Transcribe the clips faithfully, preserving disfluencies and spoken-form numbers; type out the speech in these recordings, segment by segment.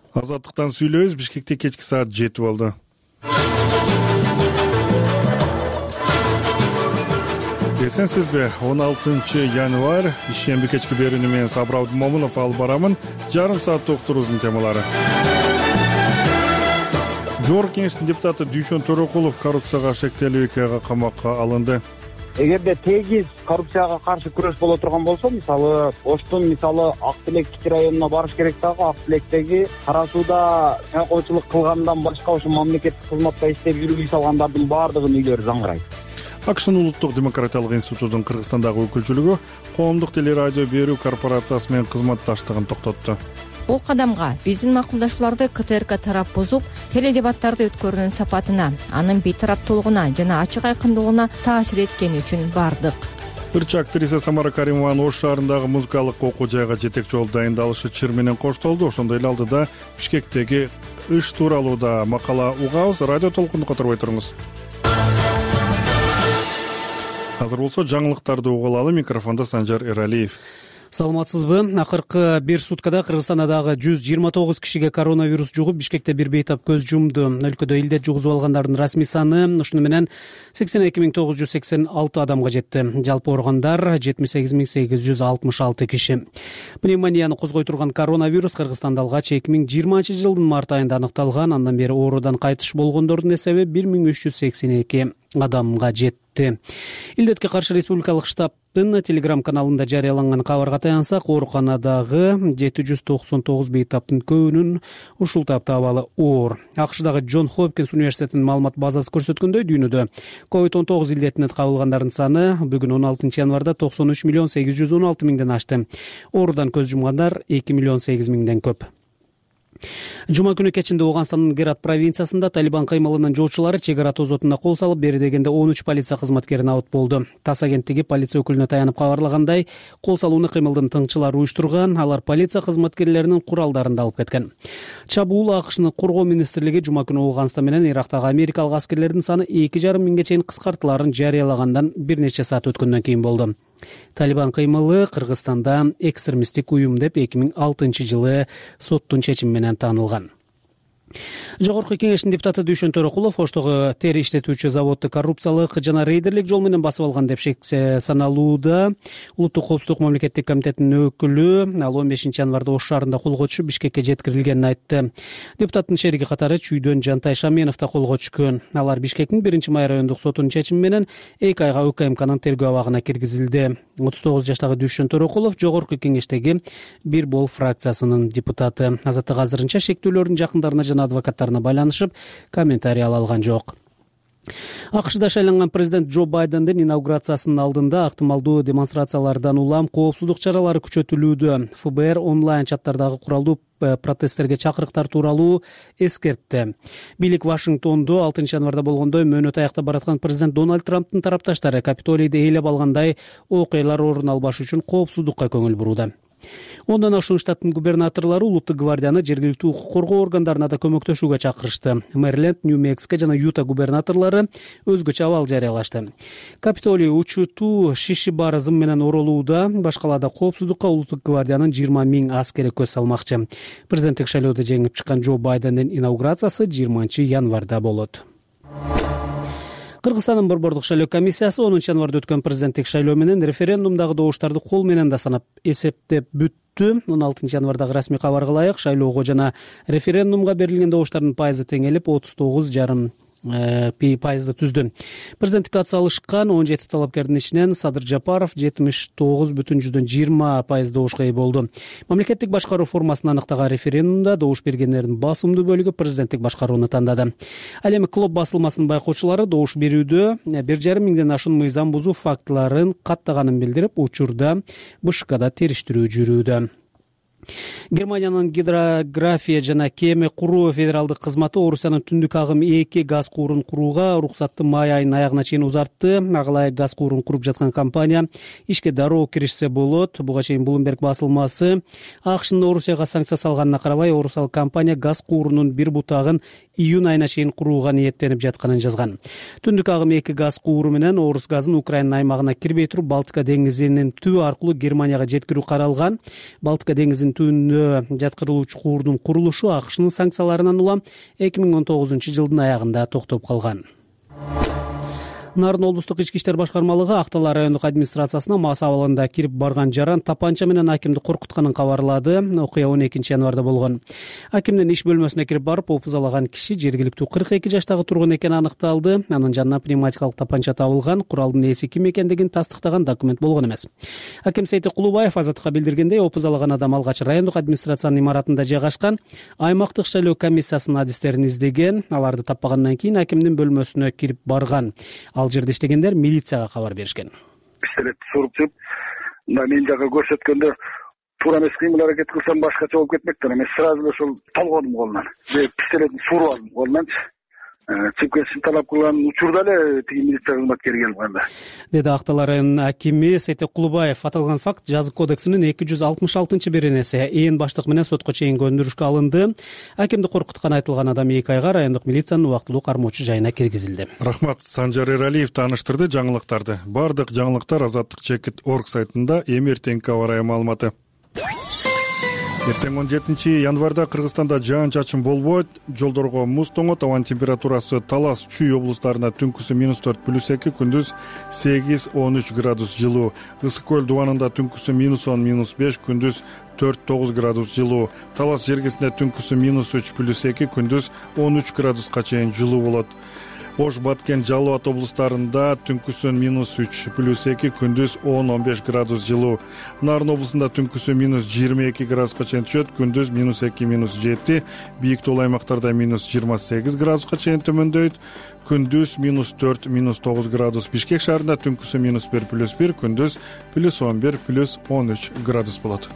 Азаттыктан сүйлөбүз. Бишкекте кечки саат жети болду. Эсенсизби? он алтынчы январь ишемби кечки берүүнү менен Сабыр Абдымомунов алып барамын. Жарым сааттык уктуруубуздун темалары. Жогорку кеңештин депутаты Дүйшөн Төрөкулов коррупцияга шектелүү экеге камакка алынды. Эгерде тегиз коррупцияга каршы күрөш боло турган болсо, мисалы Оштун мисалы Ак Тилек районуна барыш керек дагы, Ак Тилектеги Кара сууда чайкоочулук кылгандан башка ошо мамлекеттик кызматта иштеп жүрүп иш алгандардын баардыгынын үйлөрү заңгырайт. АКШнын улуттук демократиялык институтунун Кыргызстандагы өкүлчүлүгү коомдук телерадио берүү корпорациясы менен кызматташтыгын токтотту. Бул кадамга биздин макулдашууларды КТРК тарап бузуп, теледебаттарды өткөрүүнүн сапатына, анын бейтараптуулугуна жана ачык айкындуулугуна таасир эткени үчүн бардык. Ырчы актриса Самара Каримованын Ош шаарындагы музыкалык окуу жайга жетекчи болуп дайындалышы чыр менен коштолду. Ошондой эле алдыда Бишкектеги иш тууралуу да макала угабыз. Радио толкунду которбой туруңуз. Азыр болсо жаңылыктарды угулалы. Микрофондо Санжар Эралиев. Саламатсызбы? Акыркы бир суткада Кыргызстанда дагы жүз жыйырма тогуз кишиге коронавирус жугуп, Бишкекте бир бейтап көз жумду. Өлкөдө илдет жугузуп алгандардын расмий саны ушуну менен сексен эки миң тогуз жүз сексен алты адамга жетти. Жалпы ооругандар жетимиш сегиз миң сегиз жүз алтымыш алты киши. Пневмонияны козгой турган коронавирус Кыргызстанда алгач эки миң жыйырманчы жылдын март айында аныкталган. Андан бери оорудан кайтыш болгондордун эсеби бир миң үч жүз сексен эки адамга жетти. Илдетке каршы республикалык штабтын телеграм каналында жарыяланган кабарга таянсак, ооруканадагы жети жүз токсон тогуз бейтаптын көбүнүн ушул тапта абалы оор. АКШдагы Джон Хопкинс университетинин маалымат базасы көрсөткөндөй, дүйнөдө ковид он тогуз илдетине кабылгандардын саны бүгүн он алтынчы январда токсон үч миллион сегиз жүз он алты миңден ашты. Оорудан көз жумгандар эки миллион сегиз миңден көп. Жума күнү кечинде Ооганстандын Герат провинциясында Талибан кыймылынын жоочулары чек ара тозотуна кол салып, бери дегенде он үч полиция кызматкерин абыт болду. ТАСС агенттиги полиция өкүлүнө таянып кабарлагандай, кол салууну кыймылдын тыңчылары уюштурган, алар полиция кызматкерлеринин куралдарын да алып кеткен. Чабуул АКШнын коргоо министрлиги жума күнү Ооганстан менен Ирактагы америкалык аскерлердин саны эки жарым миңге чейин кыскартыларын жарыялагандан бир нече саат өткөндөн кийин болду. Талибан кыймылы Кыргызстанда экстремисттик уюм деп эки миң алтынчы жылы соттун чечими менен таанылган. Жогорку кеңештин депутаты Дүйшөн Төрөкулов Оштогу тери иштетүүчү заводду коррупциялык жана рейдерлик жол менен басып алган деп шек саналууда. Улуттук коопсуздук мамлекеттик комитетинин өкүлү ал он бешинчи январда Ош шаарында колго түшүп, Бишкекке жеткирилгенин айтты. Депутаттын шериги катары Чүйдөн Жантай Шаменов да колго түшкөн. Алар Бишкектин биринчи май райондук сотунун чечими менен эки айга УКМКнын тергөө абагына киргизилди. отуз тогуз жаштагы Дүйшөн Төрөкулов жогорку кеңештеги бир бол фракциясынын депутаты. Азаттык азырынча шектүүлөрдүн жакындарына жана адвокаттарына байланышып комментарий ала алган жок. АКШда шайланган президент Джо Байдендин инаугурациясынын алдында ыктымалдуу демонстрациялардан улам коопсуздук чаралары күчөтүлүүдө. ФБР онлайн чаттардагы куралдуу протесттерге чакырыктар тууралуу эскертти. Бийлик Вашингтондо алтынчы январда болгондой мөөнөт аяктап бараткан президент Дональд Трамптын тарапташтары Капитолийди ээлеп алгандай окуялар орун албаш үчүн коопсуздукка көңүл бурууда. Ондан ашуун штаттын губернаторлору улуттук гвардияны жергиликтүү укук коргоо органдарына да көмөктөшүүгө чакырышты. Мэриленд, Нью-Мексико жана Юта губернаторлору өзгөчө абал жарыялашты. Капитолий учутуу шиши бар ызым менен оролууда, башкалада коопсуздукка улуттук гвардиянын жыйырма миң аскери көз салмакчы. Президенттик шайлоодо жеңип чыккан Джо Байдендин инаугурациясы жыйырманчы январда болот. Кыргызстандын борбордук шайлоо комиссиясы онунчу январда өткөн президенттик шайлоо менен референдумдагы добуштарды кол менен да санап эсептеп бүттү. он алтынчы январдагы расмий кабарга ылайык шайлоого жана референдумга берилген добуштардын пайызы теңелип отуз тогуз жарым пайызды түздү. Президенттикке ат салышкан он жети талапкердин ичинен Садыр Жапаров жетимиш тогуз бүтүн жүздөн жыйырма пайыз добушка ээ болду. Мамлекеттик башкаруу формасын аныктаган референдумда добуш бергендердин басымдуу бөлүгү президенттик башкарууну тандады. Ал эми Клоп басылмасынын байкоочулары добуш берүүдө бир жарым миңден ашуун мыйзам бузуу фактыларын каттаганын билдирип, учурда БШКда териштирүү жүрүүдө. Германиянын гидрография жана кеме куруу федералдык кызматы Орусиянын түндүк агым эки газ куурун курууга уруксатты май айынын аягына чейин узартты. Агалай газ куурун куруп жаткан компания ишке дароо киришсе болот. Буга чейин Bloomberg басылмасы АКШнын Орусияга санкция салганына карабай, орусиялык компания газ куурунун бир бутагын июнь айына чейин курууга ниеттенип жатканын жазган. Түндүк агым эки газ кууру менен орус газын Украина аймагына кирбей туруп Балтика деңизинин түбү аркылуу Германияга жеткирүү каралган. Балтика деңизинин өтүүнө жаткырылуу чукурдун курулушу АКШнын санкцияларынан улам эки миң он тогузунчу жылдын аягында токтоп калган. Нарын облустук ички иштер башкармалыгы Актала райондук администрациясына мас абалында кирип барган жаран тапанча менен акимди коркутканын кабарлады. Окуя он экинчи январда болгон. Акимдин иш бөлмөсүнө кирип барып опузалаган киши жергиликтүү кырк эки жаштагы тургун экени аныкталды. Анын жанынан пневматикалык тапанча табылган, куралдын ээси ким экендигин тастыктаган документ болгон эмес. Аким Сейти Кулубаев Азаттыкка билдиргендей, опузалаган адам алгач райондук администрациянын имаратында жайгашкан аймактык шайлоо комиссиясынын адистерин издеген. Аларды таппагандан кийин акимдин бөлмөсүнө кирип барган. Ал жерде иштегендер милицияга кабар беришкен. Пистолетти суруп чыгып, мына мен жака көрсөткөндө туура эмес кыймыл аракет кылсам башкача болуп кетмек да. Мен сразу эле ошол талгондум колунан. Пистолетти суруп алдым колунанчы. Чыгып кетишин талап кылган учурда эле тиги милиция кызматкери келип калды, деди Актала районунун акими Сейти Кулубаев. Аталган факт жазык кодексинин эки жүз алтымыш алтынчы беренеси ээн баштык менен сотко чейин көндүрүшкө алынды. Акимди коркуткан айтылган адам эки айга райондук милициянын убактылуу кармоочу жайына киргизилди. Рахмат. Санжар Эралиев тааныштырды жаңылыктарды. Бардык жаңылыктар Азаттык чекит точка орг сайтында. Эми эртеңки аба ырайы маалыматы. Эртең он жетинчи январда Кыргызстанда жаан-чачын болбойт, жолдорго муз тоңот, абанын температурасы Талас, Чүй облустарында түнкүсү минус төрт плюс эки, күндүз сегиз он үч градус жылуу. Ысык көл дубанында түнкүсү минус он минус беш, күндүз төрт тогуз градус жылуу. Талас жергесинде түнкүсү минус үч плюс эки, күндүз он үч градуска чейин жылуу болот. Ош, Баткен, Жалал Абад облустарында түнкүсүн минус үч плюс эки, күндүз он он беш градус жылуу. Нарын облусунда түнкүсү минус жыйырма эки градуска чейин түшөт, күндүз минус эки минус жети, бийик тоолуу аймактарда минус жыйырма сегиз градуска чейин төмөндөйт, күндүз минус төрт минус тогуз градус. Бишкек шаарында түнкүсү минус бир плюс бир, күндүз плюс он бир плюс он үч градус болот.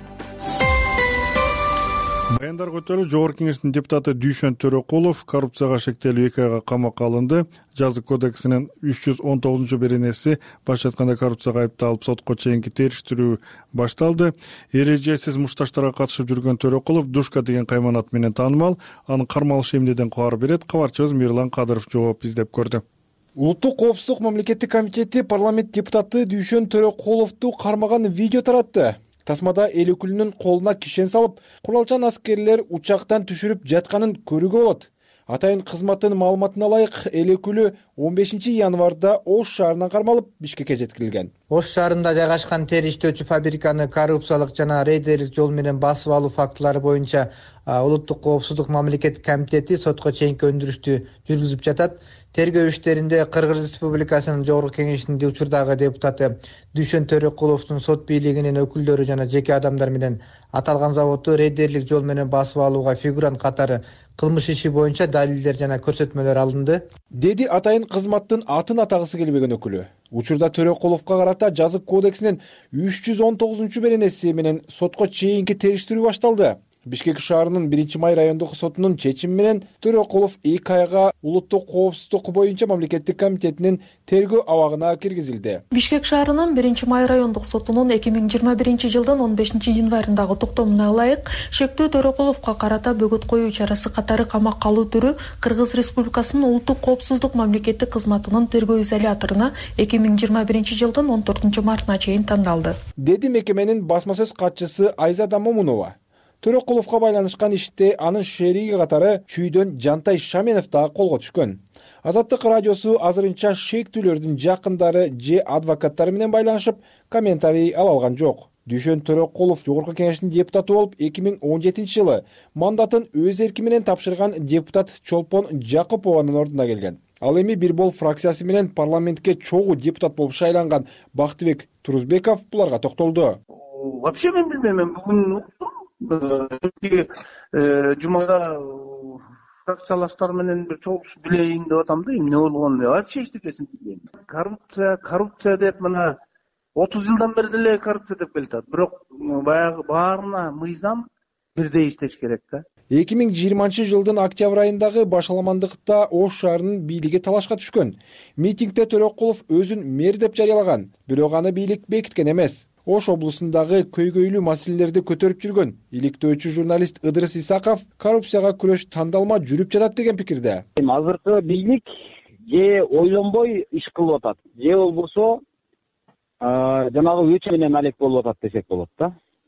Баяндарга өтөлү Жогорку Кеңештин депутаты Дүйшөн Төрөкулов коррупцияга шектелүү эки айга камакка алынды. Жазык кодексинин үч жүз он тогузунчу беренеси башкы айтканда коррупцияга айыпталып сотко чейинки териштирүү башталды. Эрежесиз мушташтарга катышып жүргөн Төрөкулов Душка деген кайман ат менен таанымал. Анын кармалышы эмнеден кабар берет? Кабарчыбыз Мирлан Кадыров жооп издеп көрдү. Улуттук коопсуздук мамлекеттик комитети парламент депутаты Дүйшөн Төрөкуловду кармаган видео таратты. Тасмада эл өкүлүнүн колуна кишен салып, куралчан аскерлер учактан түшүрүп жатканын көрүүгө болот. Атайын кызматтын маалыматына ылайык, эл өкүлү он бешинчи январда Ош шаарынан кармалып, Бишкекке жеткирилген. Ош шаарында жайгашкан тер иштөөчү фабриканы коррупциялык жана рейдерлик жол менен басып алуу фактылары боюнча Улуттук коопсуздук мамлекеттик комитети сотко чейинки өндүрүштү жүргүзүп жатат. Тергөө иштеринде Кыргыз Республикасынын Жогорку Кеңешинин учурдагы депутаты Дүйшөн Төрөкуловдун сот бийлигинин өкүлдөрү жана жеке адамдар менен аталган заводду рейдерлик жол менен басып алууга фигурант катары кылмыш иши боюнча далилдер жана көрсөтмөлөр алынды, деди атайын кызматтын атын атагысы келбеген өкүлү. Учурда Төрөкуловго карата жазык кодексинин үч жүз он тогузунчу беренеси менен сотко чейинки териштирүү башталды. Бишкек шаарынын биринчи май райондук сотунун чечими менен Төрөкулов эки айга улуттук коопсуздук боюнча мамлекеттик комитетинин тергөө абагына киргизилди. Бишкек шаарынын биринчи май райондук сотунун эки миң жыйырма биринчи жылдын он бешинчи январындагы токтомуна ылайык шектүү Төрөкуловго карата бөгөт коюу чарасы катары камакка алуу түрү Кыргыз Республикасынын улуттук коопсуздук мамлекеттик кызматынын тергөө изоляторуна эки миң жыйырма биринчи жылдын он төртүнчү мартына чейин тандалды, деди мекеменин басма сөз катчысы Айзада Момунова. Төрөкуловго байланышкан иште анын шериги катары Чүйдөн Жантай Шаменов дагы колго түшкөн. Азаттык радиосу азырынча шектүүлөрдүн жакындары же адвокаттары менен байланышып, комментарий ала алган жок. Дүйшөн Төрөкулов Жогорку Кеңештин депутаты болуп эки миң он жетинчи жылы мандатын өз эрки менен тапшырган депутат Чолпон Жакупованын ордуна келген. Ал эми Бир Бол фракциясы менен парламентке чогуу депутат болуп шайланган Бактыбек Турузбеков буларга токтолду. Вообще мен билбейм, бүгүн жумада фракциялаштар менен бир чогуу билейин деп атам да, эмне болгонун вообще эчтекесин билбейм. Коррупция, коррупция деп мына отуз жылдан бери деле коррупция деп келатат. Бирок баягы баарына мыйзам бирдей иштеш керек да. эки миң жыйырманчы жылдын октябрь айындагы башаламандыкта Ош шаарынын бийлиги талашка түшкөн. Митингде Төрөкулов өзүн мэр деп жарыялаган, бирок аны бийлик бекиткен эмес. Ош облусундагы көйгөйлүү маселелерди көтөрүп жүргөн иликтөөчү журналист Ыдырыс Исаков коррупцияга күрөш тандалма жүрүп жатат деген пикирде. Азыркы бийлик же ойлонбой иш кылып атат, же болбосо жанагы өчө менен алек болуп атат десек болот да.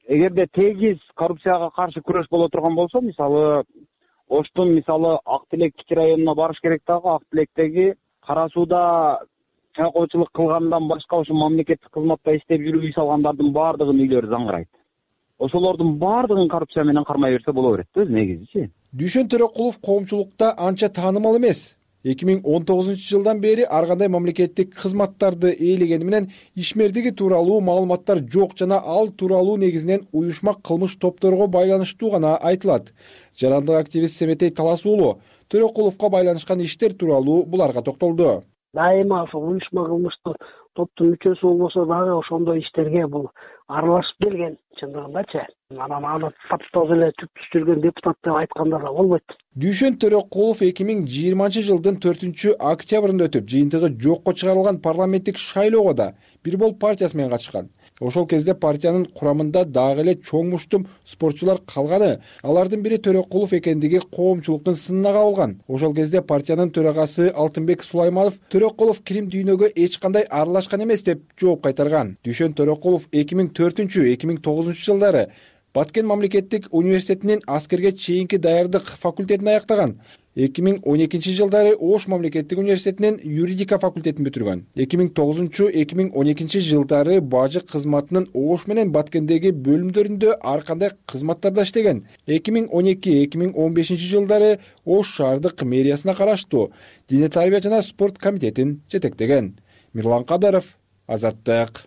эгерде тегиз коррупцияга каршы күрөш боло турган болсо, мисалы Оштун мисалы Ак Тилек кичи районуна барыш керек дагы. Ак Тилектеги Кара сууда чайкоочулук кылгандан башка ошо мамлекеттик кызматта иштеп жүрүп үй салгандардын баардыгынын үйлөрү заңгырайт. Ошолордун баардыгын коррупция менен кармай берсе боло берет да, негизичи. Дүйшөн Төрөкулов коомчулукта анча таанымал эмес. эки миң он тогузунчу жылдан бери ар кандай мамлекеттик кызматтарды ээлегени менен ишмердиги тууралуу маалыматтар жок жана ал тууралуу негизинен уюшма кылмыш топторго байланыштуу гана айтылат. Жарандык активист Семетей Талас уулу Төрөкуловго байланышкан иштер тууралуу буларга токтолду. Дайыма ошол уюшма кылмыштуу топтун мүчөсү болбосо дагы ошондой иштерге бул аралашып келген чындыгындачы. Анан аны таптоз эле түпсүз жүргөн депутат деп айтканда да болбойт. Дүйшөн Төрөкулов эки миң жыйырманчы жылдын төртүнчү октябрында өтүп, жыйынтыгы жокко чыгарылган парламенттик шайлоого да Бир Бол партиясы менен катышкан. Ошол кезде партиянын курамында дагы эле чоң муштум спортчулар калганы, алардын бири Төрөкулов экендиги коомчулуктун сынына кабылган. Ошол кезде партиянын төрагасы Алтынбек Сулайманов Төрөкулов кирим дүйнөгө эч кандай аралашкан эмес деп жооп кайтарган. Дүйшөн Төрөкулов эки миң төртүнчү эки миң тогузунчу жылдары Баткен мамлекеттик университетинин аскерге чейинки даярдык факультетин аяктаган. эки миң он экинчи жылдары Ош мамлекеттик университетинин юридика факультетин бүтүргөн. эки миң тогузунчу эки миң он экинчи жылдары бажы кызматынын Ош менен Баткендеги бөлүмдөрүндө ар кандай кызматтарда иштеген. эки миң он эки эки миң он бешинчи жылдары Ош шаардык мэриясына караштуу Дине тарбия жана спорт комитетин жетектеген. Мирлан Кадаров, Азаттык.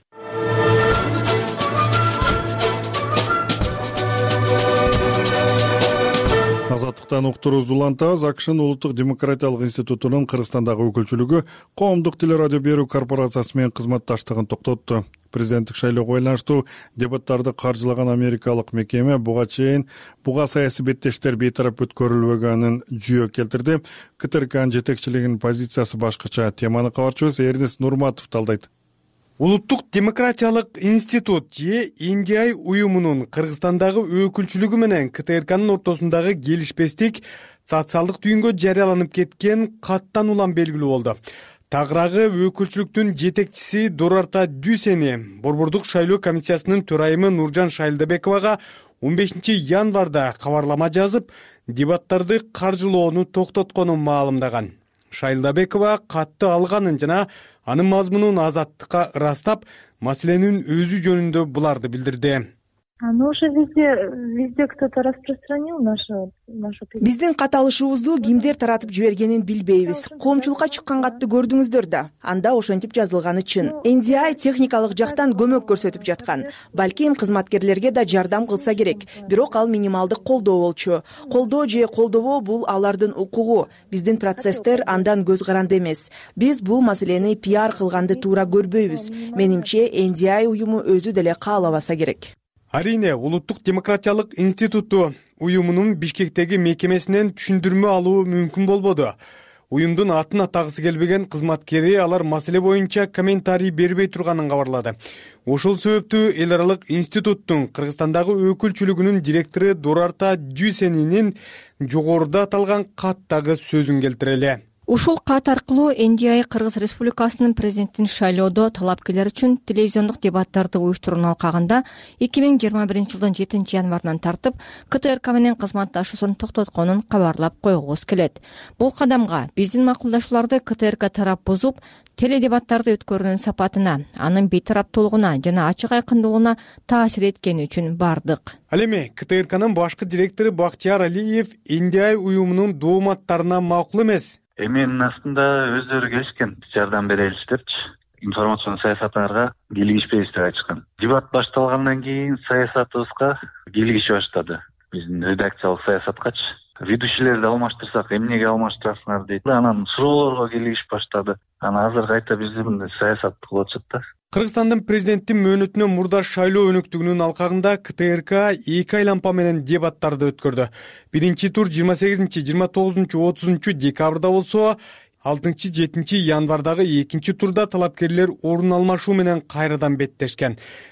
Азаттыктан уктуруубузду улантабыз. АКШнын улуттук демократиялык институтунун Кыргызстандагы өкүлчүлүгү коомдук телерадио берүү корпорациясы менен кызматташтыгын токтотту. Президенттик шайлоого байланыштуу дебаттарды каржылаган америкалык мекеме буга чейин буга саясий беттештер бейтарап өткөрүлбөгөнүн жүйө келтирди. КТРКнын жетекчилигинин позициясы башкача. Теманы кабарчыбыз Эрнест Нурматов талдайт. Улуттук демократиялык институт же эн ди ай уюмунун Кыргызстандагы өкүлчүлүгү менен КТРКнын ортосундагы келишпестик социалдык түйүнгө жарыяланып кеткен каттан улам белгилүү болду. Тагыраагы өкүлчүлүктүн жетекчиси Дурарта Дүйсени Борбордук шайлоо комиссиясынын төрайымы Нуржан Шайлдабековага он бешинчи январда кабарлама жазып, дебаттарды каржылоону токтотконун маалымдаган. Шайлдабекова катты алганын жана анын мазмунун Азаттыкка ырастап, маселенин өзү жөнүндө буларды билдирди. Ну уже везде, везде кто-то распространил нашу, нашу переписку. Биздин кат алышыбызды кимдер таратып жибергенин билбейбиз. Коомчулукка чыккан катты көрдүңүздөр да. Анда ошентип жазылганы чын. эн ди ай техникалык жактан көмөк көрсөтүп жаткан. Балким кызматкерлерге да жардам кылса керек. Бирок ал минималдык колдоо болчу. Колдоо же колдобоо бул алардын укугу. Биздин процесстер андан көз каранды эмес. Биз бул маселени пиар кылганды туура көрбөйбүз. Менимче эн ди ай уюму өзү деле каалабаса керек. Арине, Улуттук демократиялык институту уюмунун Бишкектеги мекемесинен түшүндүрмө алуу мүмкүн болбоду. Уюмдун атын атагысы келбеген кызматкери алар маселе боюнча комментарий бербей турганын кабарлады. Ошол себептүү эл аралык институттун Кыргызстандагы өкүлчүлүгүнүн директору Дурарта Дүйсенинин жогоруда аталган каттагы сөзүн келтирели. Ушул кат аркылуу эн ди ай Кыргыз Республикасынын президенттин шайлоодо талапкерлер үчүн телевизиондук дебаттарды уюштуруунун алкагында эки миң жыйырма биринчи жылдын жетинчи январынан тартып КТРК менен кызматташуусун токтотконун кабарлап койгубуз келет. Бул кадамга биздин макулдашууларды КТРК тарап бузуп, теледебаттарды өткөрүүнүн сапатына, анын бейтараптуулугуна жана ачык айкындуулугуна таасир эткени үчүн бардык. Ал эми КТРКнын башкы директору Бактияр Алиев эн ди ай уюмунун дооматтарына макул эмес. Эменин астында өздөрү келишкен, жардам берелиш депчи, информационный саясаттарга кийлигишпейбиз деп айтышкан. Дебат башталгандан кийин саясатыбызга кийлигише баштады. Биздин редакциялык саясаткачы. Ведущийлерди алмаштырсак, эмнеге алмаштырасыңар дейт. Анан суроолорго кийлигишип баштады. Анан азыр кайта биздин саясат кылып атышат да. Кыргызстандын президенттин мөөнөтүнөн мурда шайлоо өнөктүгүнүн алкагында КТРК эки айланпа менен дебаттарды өткөрдү. Биринчи тур жыйырма сегизинчи, жыйырма тогузунчу, отузунчу декабрда болсо, алтынчы, жетинчи январдагы экинчи турда талапкерлер орун алмашуу менен кайрадан беттешкен.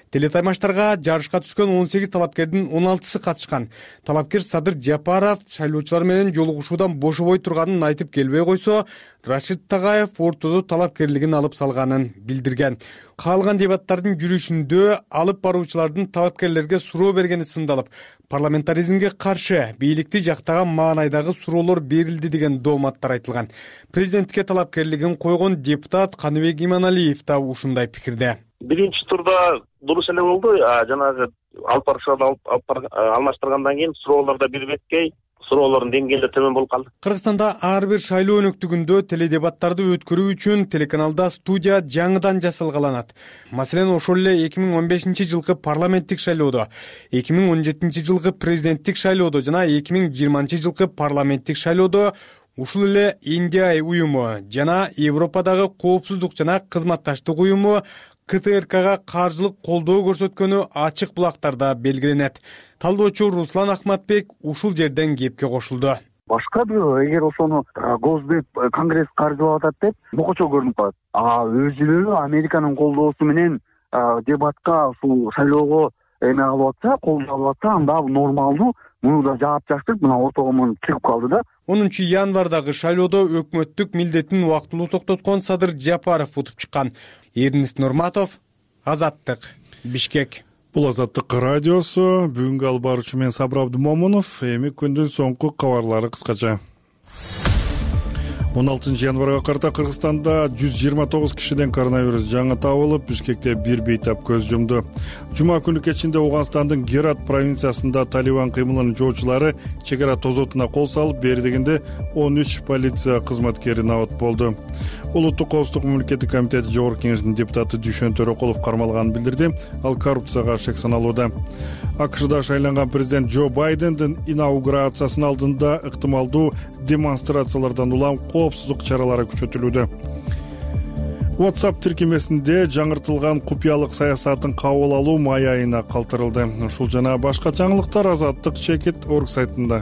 Телетаймаштарга жарышка түшкөн он сегиз талапкердин он алтысы катышкан. Талапкер Садыр Жапаров шайлоочулар менен жолугушуудан бошобой турганын айтып келбей койсо, Рашид Тагаев ортодо талапкерлигин алып салганын билдирген. Калган дебаттардын жүрүшүндө алып баруучулардын талапкерлерге суроо бергени сындалып, парламентаризмге каршы бийликти жактаган маанайдагы суроолор берилди деген дооматтар айтылган. Президентке талапкерлигин койгон депутат Каныбек Иманалиев да ушундай пикирде. Биринчи турда дурус эле болду. Жанагы алып барышып алмаштыргандан кийин суроолордо бир беткей, суроолордун деңгээли төмөн болуп калды. Кыргызстанда ар бир шайлоо өнөктүгүндө теледебаттарды өткөрүү үчүн телеканалда студия жаңыдан жасалгаланат. Маселен, ошол эле эки миң он бешинчи жылкы парламенттик шайлоодо, эки миң он жетинчи жылкы президенттик шайлоодо жана эки миң жыйырманчы жылкы парламенттик шайлоодо ушул эле эн ди ай уюму жана Европадагы коопсуздук жана кызматташтык уюму ка тэ эр кага каржылык колдоо көрсөткөнү ачык булактарда белгиленет. Талдоочу Руслан Ахматбек ушул жерден кепке кошулду. Башка бирөө эгер ошону Госдеп Конгресс каржылап атат деп бокочо көрүнүп калат. А өзүлөрү Американын колдоосу менен дебатка ушул шайлоого эме алып атса, колдоо алып атса, анда нормалдуу, муну да жаапчылдык мына ортого муну чыгып калды да. онунчу январдагы шайлоодо өкмөттүк милдетин убактылуу токтоткон Садыр Жапаров утуп чыккан. Эрнест Нурматов, Азаттык, Бишкек. Бул Азаттык радиосу. Бүгүнкү алып баруучу мен Сабыр Абдумомунов. Эми күндүн соңку кабарлары кыскача. он алтынчы январга карата Кыргызстанда жүз жыйырма тогуз кишиден коронавирус жаңы табылып, Бишкекте бир бейтап көз жумду. Жума күнү кечинде Оганстандын Герат провинциясында Талибан кыймылынын жоочулары чек ара тозотуна кол салып, бери дегенде он үч полиция кызматкери набат болду. Улуттук коопсуздук мамлекеттик комитети жогорку кеңешинин депутаты Дүйшөн Төрөкулов кармалганын билдирди. Ал коррупцияга шек саналууда. АКШда шайланган президент Джо Байдендин инаугурациясынын алдында ыктымалдуу демонстрациялардан улам коопсуздук чаралары күчөтүлүүдө. WhatsApp тиркемесинде жаңыртылган купуялык саясатын кабыл алуу май айына калтырылды. Ушул жана башка жаңылыктар Азаттык чекит орг сайтында.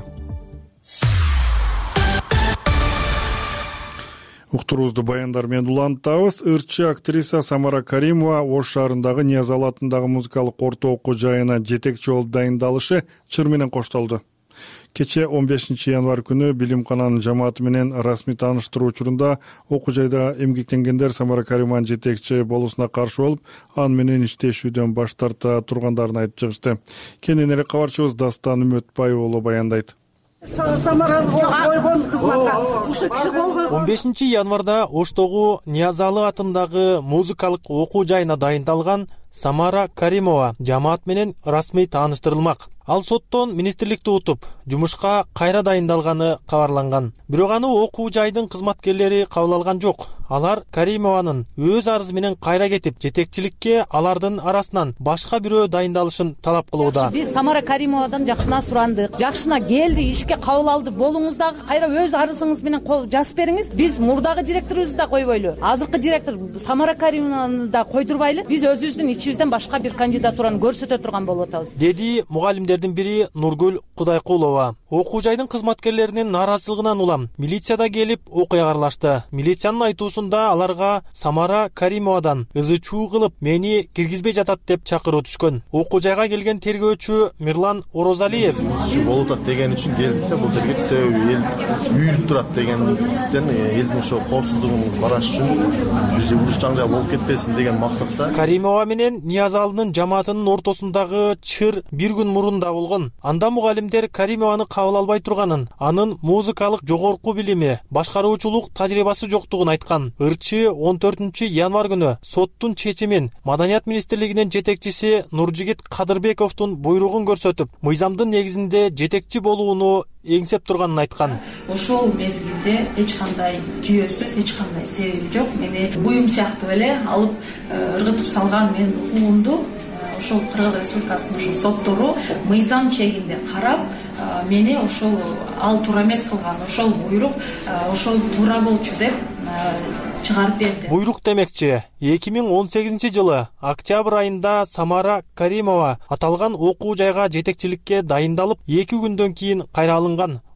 Уктуруубузду баяндар менен улантабыз. Ырчы актриса Самара Каримова Ош шаарындагы Ниязалы атындагы музыкалык орто окуу жайына жетекчи болуп дайындалышы чыр менен коштолду. Кече он бешинчи январь күнү билимкананын жамааты менен расмий тааныштыруу учурунда окуу жайда эмгектенгендер Самара Каримованын жетекчи болуусуна каршы болуп, аны менен иштешүүдөн баш тарта тургандарын айтып чыгышты. Кененирээк кабарчыбыз Дастан Үмөтбаев уулу баяндайт. Самараны койгон кызматка ушу киши болгон. он бешинчи январда Оштогу Ниязалы атындагы музыкалык окуу жайына дайындалган Самара Каримова жамаат менен расмий тааныштырылмак. Ал соттон министрликти утуп, жумушка кайра дайындалганы кабарланган. Бирок аны окуу жайдын кызматкерлери кабыл алган жок. Алар Каримованын өз арызы менен кайра кетип, жетекчиликке алардын арасынан башка бирөө дайындалышын талап кылууда. Биз Самара Каримовадан жакшына сурандык. Жакшына келди, ишке кабыл алды. Болуңуз дагы кайра өз арызыңыз менен жазып бериңиз. Биз мурдагы директорубузду да койбойлу. Азыркы директор Самара Каримованы да койдурбайлы. Биз өзүбүздүн ичибизден башка бир кандидатураны көрсөтө турган болуп атабыз. Деди мугалимдердин бири Нургүл Кудайкулова. Окуу жайдын кызматкерлеринин нааразычылыгынан улам милицияда келип окуяга аралашты. Милициянын айтуусунда аларга Самара Каримовадан ызы чуу кылып мени киргизбей жатат деп чакыруу түшкөн. Окуу жайга келген тергөөчү Мирлан Орозалиев болуп атат деген үчүн келдик да, бул жерге себеби эл үйүлүп турат дегенден элдин ошо коопсуздугун караш үчүн бир уруш жаңжак болуп кетпесин деген максатта. Каримова менен Ниязалынын жамаатынын ортосундагы чыр бир күн мурунда болгон. Анда мугалимдер Каримованы кабыл албай турганын, анын музыкалык жогорку билими, башкаруучулук тажрыйбасы жоктугун айткан. Ырчы он төртүнчү январь күнү соттун чечимин Маданият министрлигинин жетекчиси Нуржигит Кадырбековдун буйругун көрсөтүп, мыйзамдын негизинде жетекчи болууну эңсеп турганын айткан. Ошол мезгилде эч кандай жүйөсүз, эч кандай себеби жок. Мени буюм сыяктуу эле алып ыргытып салган менин укугумду ошол Кыргыз Республикасынын ошол соттору мыйзам чегинде карап, мени ошол ал туура эмес кылган, ошол буйрук ошол туура болчу деп чыгарып берди. Буйрук демекчи, эки миң он сегизинчи жылы октябрь айында Самара Каримова аталган окуу жайга жетекчиликке дайындалып, эки күндөн кийин кайра алынган.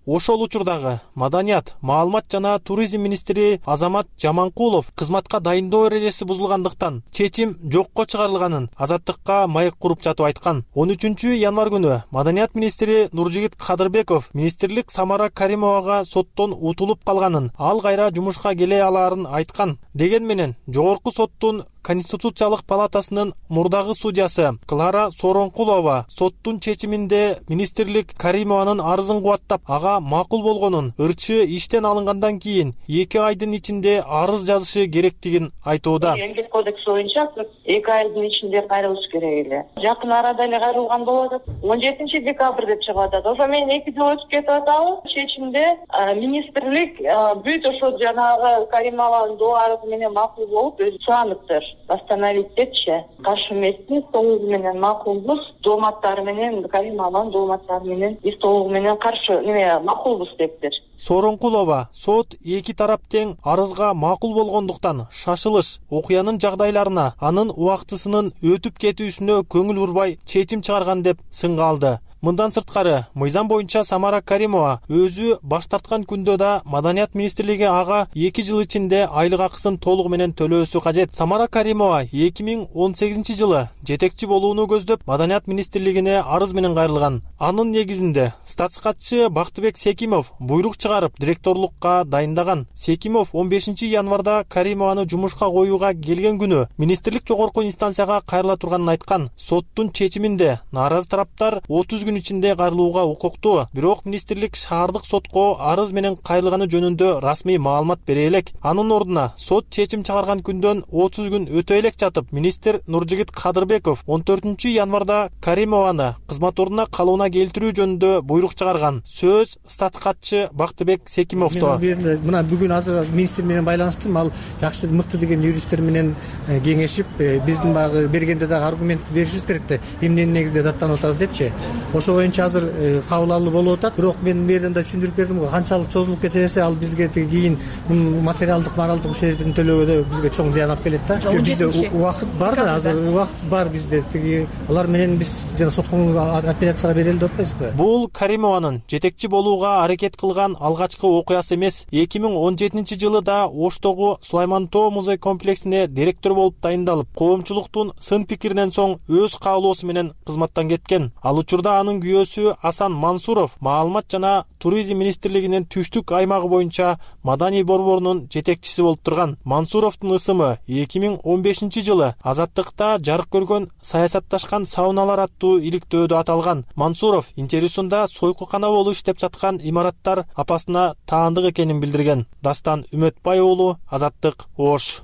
ошол учурдагы маданият, маалымат жана туризм министри Азамат Жаманкулов кызматка дайындоо эрежеси бузулгандыктан чечим жокко чыгарылганын Азаттыкка маек куруп жатып айткан. он үчүнчү январь күнү маданият министри Нуржигит Кадырбеков министрлик Самара Каримовага соттон утулуп калганын, ал кайра жумушка келе алаарын айткан. Деген менен жогорку соттун Конституциялык палатасынын мурдагы судьясы Клара Соронкулова соттун чечиминде министрлик Каримованын арызын кубаттап, ага макул болгонун, ырчы иштен алынгандан кийин эки айдын ичинде арыз жазышы керектигин айтууда. Эмгек кодекси боюнча эки айдын ичинде кайрылыш керек эле. Жакын арада эле кайрылган болуп атат. он жетинчи декабрь деп чыгып атат. Ошо менен эки жыл өтүп кетип атабы. Чечимде министрлик бүт ошо жанагы Каримованын доо арызы менен макул болуп, өзү суаныптыр. Восстановить детче, каршы эмеспиз, толугу менен макулбуз, дооматтары менен, Каримованын дооматтары менен, биз толугу менен каршы неме макулбуз дептир. Соронкулова сот эки тарап тең арызга макул болгондуктан шашылыш окуянын жагдайларына, анын убактысынын өтүп кетүүсүнө көңүл бурбай чечим чыгарган деп сынга алды. Мындан сырткары, мыйзам боюнча Самара Каримова өзү баш тарткан күндө да Маданият министрлиги ага эки жыл ичинде айлык акысын толугу менен төлөөсү кажет. Самара Каримова эки миң он сегизинчи жылы жетекчи болууну көздөп Маданият министрлигине арыз менен кайрылган. Анын негизинде статс катчы Бактыбек Секимов буйрук чыгарып директорлукка дайындаган. Секимов он бешинчи январда Каримованы жумушка коюуга келген күнү министрлик жогорку инстанцияга кайрыла турганын айткан. Соттун чечиминде нааразы тараптар отуз күн ичинде кайрылууга укуктуу, бирок министрлик шаардык сотко арыз менен кайрылганы жөнүндө расмий маалымат бере элек. Анын ордуна сот чечим чыгарган күндөн отуз күн өтө элек жатып, министр Нуржигит Кадырбеков он төртүнчү январда Каримованы кызмат ордуна калууна келтирүү жөнүндө буйрук чыгарган. Сөз статс катчы Бактыбек Секимовдо. Мына бүгүн азыр министр менен байланыштым, ал жакшы мыкты деген юристтер менен кеңешип, биздин багы бергенде дагы аргумент беришибиз керек да, эмненин негизинде даттанып атабыз депчи. Ошо боюнча азыр кабыл алуу болуп атат. Бирок мен мэрден да түшүндүрүп бердим го, канчалык чозулуп кете берсе, ал бизге кийин материалдык, моралдык ушербин төлөөгө бизге чоң зыян алып келет да. Бизде убакыт бар да, азыр убакыт бар бизде. Тиги алар менен биз жана сотко апелляцияга берели деп атпайсызбы? Бул Каримованын жетекчи болууга аракет кылган алгачкы окуясы эмес. эки миң он жетинчи жылы да Оштогу Сулайман Тоо музей комплексине директор болуп дайындалып, коомчулуктун сын пикиринен соң өз каалоосу менен кызматтан кеткен. Ал учурда анын күйөөсү Асан Мансуров маалымат жана туризм министрлигинин түштүк аймагы боюнча маданий борборунун жетекчиси болуп турган. Мансуровдун ысымы эки миң он бешинчи жылы Азаттыкта жарык көргөн саясатташкан сауналар аттуу иликтөөдө аталган. Мансуров интервьюсунда сойкукана болуп иштеп жаткан имараттар апасына таандык экенин билдирген. Дастан Үмөтбай уулу, Азаттык, Ош.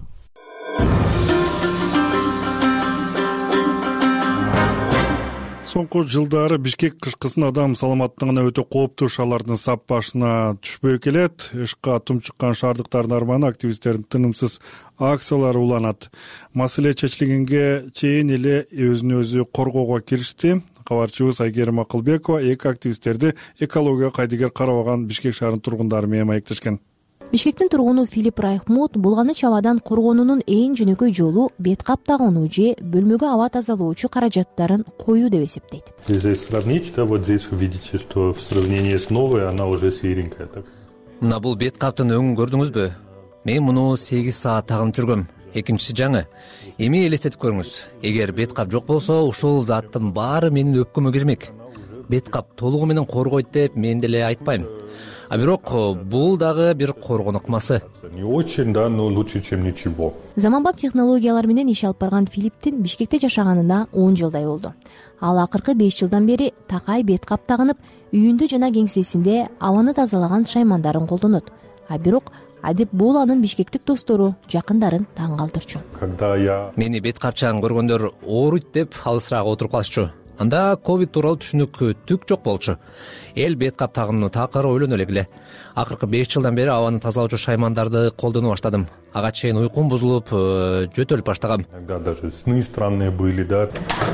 Соңку жылдары Бишкек кышкысын адам саламаттыгына өтө кооптуу шаарлардын сап башына түшпөй келет. Ышка тумчуккан шаардыктардын арманы активисттердин тынымсыз акциялары уланат. Маселе чечилгенге чейин эле өзүн өзү коргоого киришти. Кабарчыбыз Айгерим Акылбекова эки активисттерди экология кайдыгер карабаган Бишкек шаарынын тургундары менен маектешкен. Бишкектин тургуну Филипп Райхмут булганы чабадан коргонуунун эң жөнөкөй жолу бет кап тагынуу же бөлмөгө аба тазалоочу каражаттарын коюу деп эсептейт. Если сравнить, то вот здесь вы видите, что в сравнении с новой она уже свиренькая. Мына бул бет каптын өңүн көрдүңүзбү? Мен муну сегиз саат тагынып жүргөм. Экинчиси жаңы. Эми элестетип көрүңүз. Эгер бет кап жок болсо, ушул заттын баары менин өпкөмө кирмек. Бет кап толугу менен коргойт деп мен деле айтпайм. А бирок бул дагы бир коргонук ыкмасы. Не очень, да, но лучше, чем ничего. Заманбап технологиялар менен иш алып барган Филипптин Бишкекте жашаганына он жылдай болду. Ал акыркы беш жылдан бери такай бет кап тагынып, үйүндө жана кеңсесинде абаны тазалаган шаймандарын колдонот. А бирок адип бул анын бишкектик достору, жакындарын таң калтырчу. Когда я Мени бет капчан көргөндөр ооруйт деп алысыраак отуруп калышчу. Анда ковид тууралуу түшүнүк түк жок болчу. Эл бет кап тагынууну такыр ойлоно эле. Акыркы беш жылдан бери абаны тазалоочу шаймандарды колдоно баштадым. Ага чейин уйкум бузулуп, жөтөлүп баштагам. Иногда даже сны странные были, да.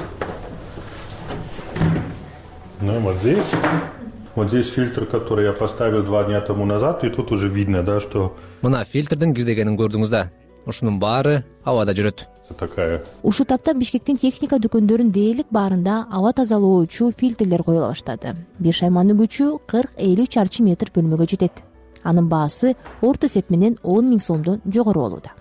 Ну вот здесь, вот здесь фильтр, который я поставил два дня тому назад, и тут уже видно, да, что. Мына фильтрдин кирдегенин көрдүңүз да. Ушунун баары абада жүрөт. такая. Ушул таптан Бишкектин техника дүкөндөрүн дээрлик баарында аба тазалоочу фильтрлер коюла баштады. Бир шаймандын күчү кырк элүү чарчы метр бөлмөгө жетет. Анын баасы орто эсеп менен он миң сомдон жогору болууда.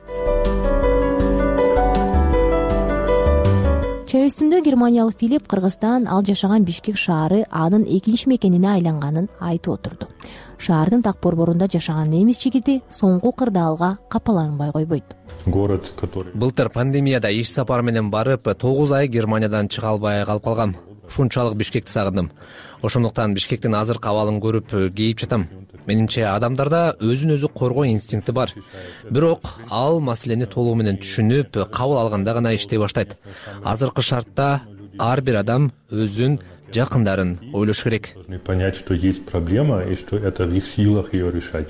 Чай үстүндө германиялык Филипп Кыргызстан ал жашаган Бишкек шаары анын экинчи мекенине айланганын айтып отурду. Шаардын так борборунда жашаган немис жигити соңку кырдаалга капаланбай койбойт. Город, который... Былтыр пандемияда иш сапар менен барып, тогуз ай Германиядан чыга албай калып калгам. Ушунчалык Бишкекти сагындым. Ошондуктан Бишкектин азыркы абалын көрүп кейип жатам. Менимче адамдарда өзүн өзү коргоо инстинкти бар. Бирок ал маселени толугу менен түшүнүп, кабыл алганда гана иштей баштайт. Азыркы шартта ар бир адам өзүн, жакындарын ойлош керек. Должны понять, что есть проблема и что это в их силах ее решать.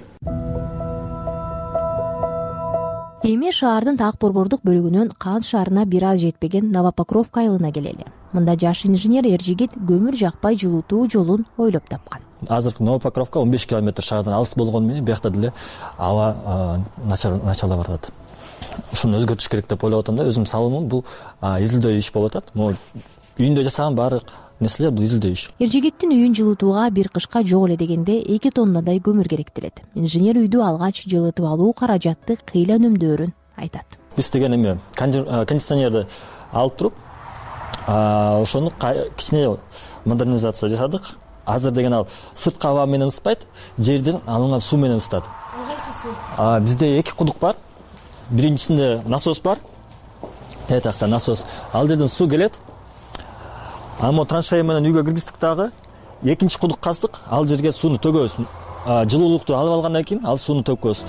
Эми шаардын так борбордук бөлүгүнөн Кан шаарына бир аз жетпеген Новопокровка айылына келели. Мында жаш инженер Эржигит көмүр жакпай жылытуу жолун ойлоп тапкан. Азыркы Новопокровка он беш километр шаардан алыс болгону менен биякта деле аба начарлап баратат. Ушуну өзгөртүш керек деп ойлоп атам да. Өзүм салымым бул изилдөө иш болуп атат. Могу үйүндө жасаган баары нерселер бул изилдөө иш. Эржигиттин үйүн жылытууга бир кышка жок эле дегенде эки тоннадай көмүр керектелет. Инженер үйдү алгач жылытып алуу каражатты кыйла үнөмдөөрүн айтат. Биз деген эме кондиционерди алып туруп, ошону кичине модернизация жасадык. Азыр деген ал сырткы аба менен ысытпайт, жерден алынган суу менен ысытат. Кайсы суу? Бизде эки кудук бар. Биринчисинде насос бар. Тетакта насос. Ал жерден суу келет. Ама траншея менен үйгө киргиздик дагы. Экинчи кудук каздык. Ал жерге сууну төгөбүз. Жылуулукту алып алгандан кийин ал сууну төкөбүз.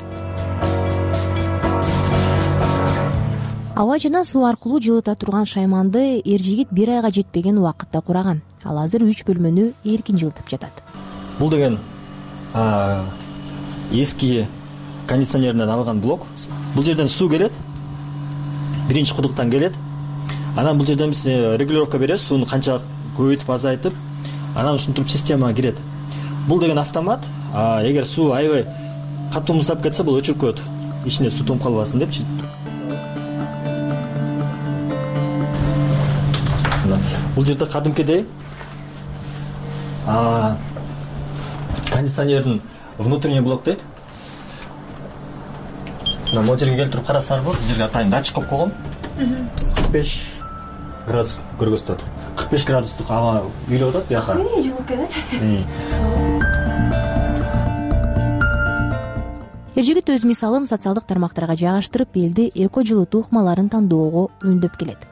Аба жана суу аркылуу жылыта турган шайманды Эржигит бир айга жетпеген убакытта кураган. Ал азыр үч бөлмөнү эркин жылытып жатат. Бул деген эски кондиционерден алган блок. Бул жерден суу келет. Биринчи кудуктан келет. Анан бул жерден биз регулировка беребиз, сууну канчалык көбөйтүп азайтып, анан ушинтип системага кирет. Бул деген автомат, эгер суу аябай катуу муздап кетсе, бул өчүрүп коет. Ичине суу томуп калбасын депчи. Бул жерде кадимкидей кондиционердин внутренний блок дейт. Мына бул жерге келип туруп карасаңар болот. Бул жерге атайын датчик коюп койгом. кырк беш градус көргөзөт. кырк беш градустук аба үйлөп атат бияка. Эмне жок экен? Эржигит өз мисалын социалдык тармактарга жайгаштырып, элди эко жылытуу ыкмаларын тандоого үндөп келет.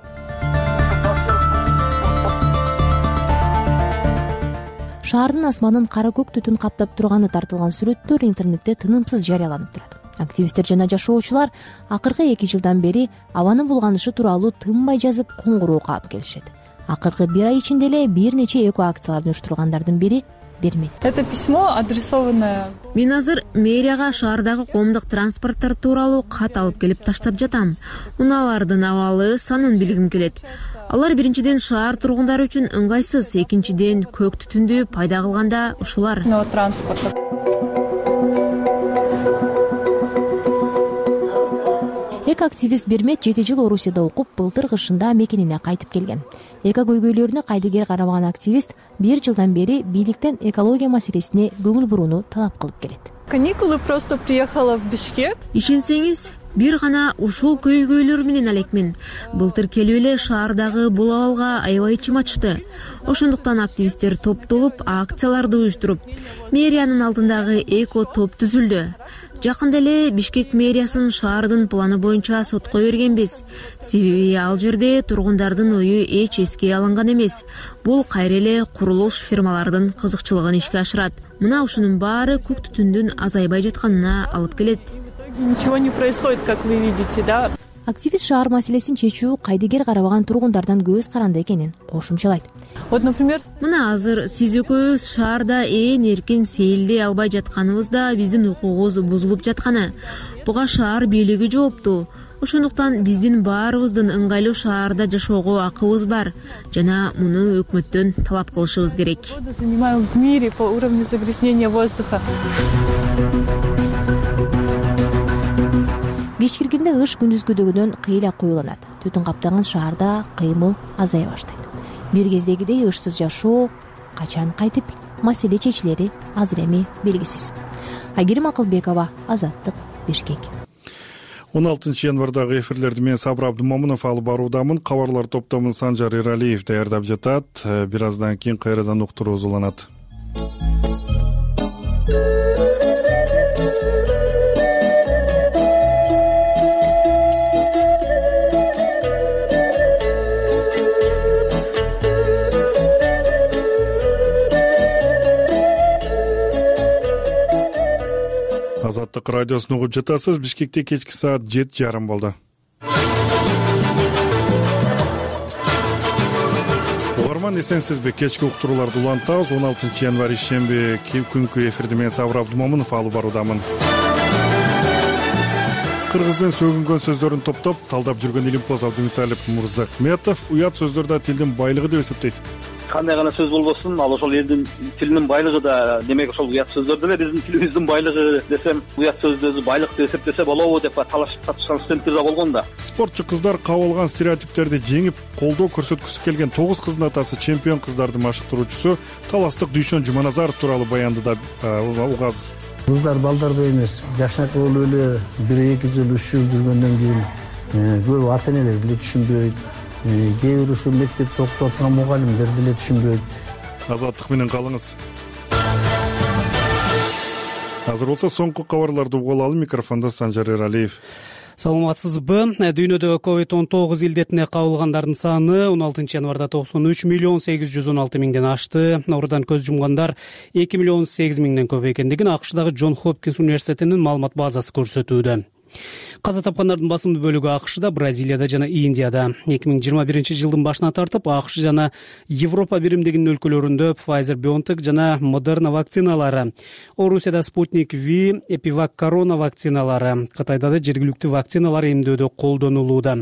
Шаардын асманын кара көк түтүн каптап турганы тартылган сүрөттөр интернетте тынымсыз жарыяланып турат. Активисттер жана жашоочулар акыркы эки жылдан бери абанын булганышы тууралуу тынбай жазып, коңгуроо каап келишет. Акыркы бир ай ичинде эле бир нече эко акцияларды уюштургандардын бири Бермет. Это письмо адресованное. Мен азыр мэрияга шаардагы коомдук транспорттор тууралуу кат алып келип таштап жатам. Унаалардын абалы санын билгим келет. Алар биринчиден шаар тургундары үчүн ыңгайсыз, экинчиден көк түтүндү пайда кылганда ушулар. Транспорт. Эко-активист Бермет жети жыл Орусияда окуп, былтыр кышында мекенине кайтып келген. Эко көйгөйлөрүнө кайдыгер карабаган активист бир жылдан бери бийликтен экология маселесине көңүл бурууну талап кылып келет. Каникулы просто приехала в Бишкек. Ишенсеңиз, бир гана ушул көйгөйлөр менен элекмин. Былтыр келип эле шаардагы бул абалга аябай ичим ачты. Ошондуктан активисттер топтолуп, акцияларды уюштуруп, мэриянын алдындагы эко топ түзүлдү. Жакында эле Бишкек мэриясын шаардын планы боюнча сотко бергенбиз. Себеби ал жерде тургундардын ою эч эске алынган эмес. Бул кайра эле курулуш фирмалардын кызыкчылыгын ишке ашырат. Мына ушунун баары көк түтүндүн азайбай жатканына алып келет. Ничего не происходит, как вы видите, да? Активист шаар маселесин чечүү кайдыгер карабаган тургундардан көз каранды экенин кошумчалайт. Вот, например, мына азыр сиз экөөбүз шаарда ээн эркин сейилдей албай жатканыбызда биздин укугубуз бузулуп жатканы. Буга шаар бийлиги жооптуу. Ошондуктан биздин баарыбыздын ыңгайлуу шаарда жашоого акыбыз бар жана муну өкмөттөн талап кылышыбыз керек. Занимаем в мире по уровню загрязнения воздуха. кечкиргенде кыш күндүзгүдөгүдөн кыйла куюланат, түтүн каптаган шаарда кыймыл азая баштайт. Бир кездегидей ышсыз жашоо качан кайтып маселе чечилери азыр эми белгисиз. Айгерим Акылбекова, Азаттык, Бишкек. он алтынчы январдагы эфирлерди мен Сабыр Абдымомунов алып баруудамын. Кабарлар топтомун Санжар Иралиев даярдап жатат. Бир аздан кийин кайрадан уктуруубуз уланат. Азаттык радиосун угуп жатасыз. Бишкекте кечки саат жети жарым болду. Угарман, эсенсизби? Кечки уктурууларды улантабыз. он алтынчы январь ишемби күнкү эфирди мен Сабыр Абдымомунов алып баруудамын. Кыргыздын сөгүнгөн сөздөрүн топтоп талдап жүргөн илимпоз Абдымиталип Мурзахметов уят сөздөр да тилдин байлыгы деп эсептейт. Кандай гана сөз болбосун, ал ошол элдин тилинин байлыгы да, демек ошол уят сөздөр деле биздин тилибиздин байлыгы десем, уят сөздөрдү байлык деп эсептесе болобу деп талашып тартышкан студенттер да болгон да. Спортчу кыздар кабыл алган стереотиптерди жеңип, колдоо көрсөткүсү келген тогуз кыздын атасы, чемпион кыздардын машыктыруучусу Таластык Дүйшөн Жуманазаров тууралуу баянды да угасыз. Кыздар балдарды эмес, жашнак болуп эле бир эки жыл үч жыл жүргөндөн кийин көп ата энелер деле түшүнбөйт. Кээ бир ушул мектепти окутуп аткан мугалимдер деле түшүнбөйт. Азаттык менен калыңыз. Азыр болсо соңку кабарларды угуп микрофондо Санжар Эралиев. Саламатсызбы? Дүйнөдө ковид он тогуз илдетине кабылгандардын саны он алтынчы январда токсон үч миллион сегиз жүз он алты миңден ашты. Оорудан көз жумгандар эки миллион сегиз миңден көп экендигин АКШдагы Джон Хопкинс университетинин маалымат базасы көрсөтүүдө. Каза тапкандардын басымдуу бөлүгү АКШда, Бразилияда жана Индияда. эки миң жыйырма биринчи жылдын башынан тартып АКШ жана Европа биримдигинин өлкөлөрүндө Pfizer-BioNTech жана Moderna вакциналары, Орусияда Sputnik V, Epivac Corona вакциналары, Кытайда да жергиликтүү вакциналар эмдөөдө колдонулууда.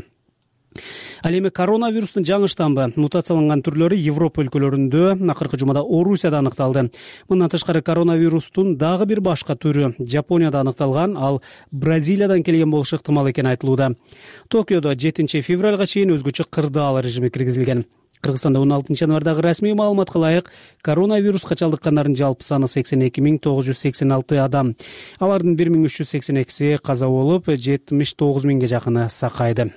Ал эми коронавирустун жаңы штаммы, мутацияланган түрлөрү Европа өлкөлөрүндө акыркы жумада Орусияда аныкталды. Мындан тышкары коронавирустун дагы бир башка түрү Жапонияда аныкталган, ал Бразилиядан келген болушу ыктымал экени айтылууда. Токиодо жетинчи февралга чейин өзгөчө кырдаал режими киргизилген. Кыргызстанда он алтынчы январдагы расмий маалыматка ылайык коронавируска чалдыккандардын жалпы саны сексен эки миң тогуз жүз сексен алты адам. Алардын бир миң үч жүз сексен экиси каза болуп, жетимиш тогуз миңге жакыны сакайды.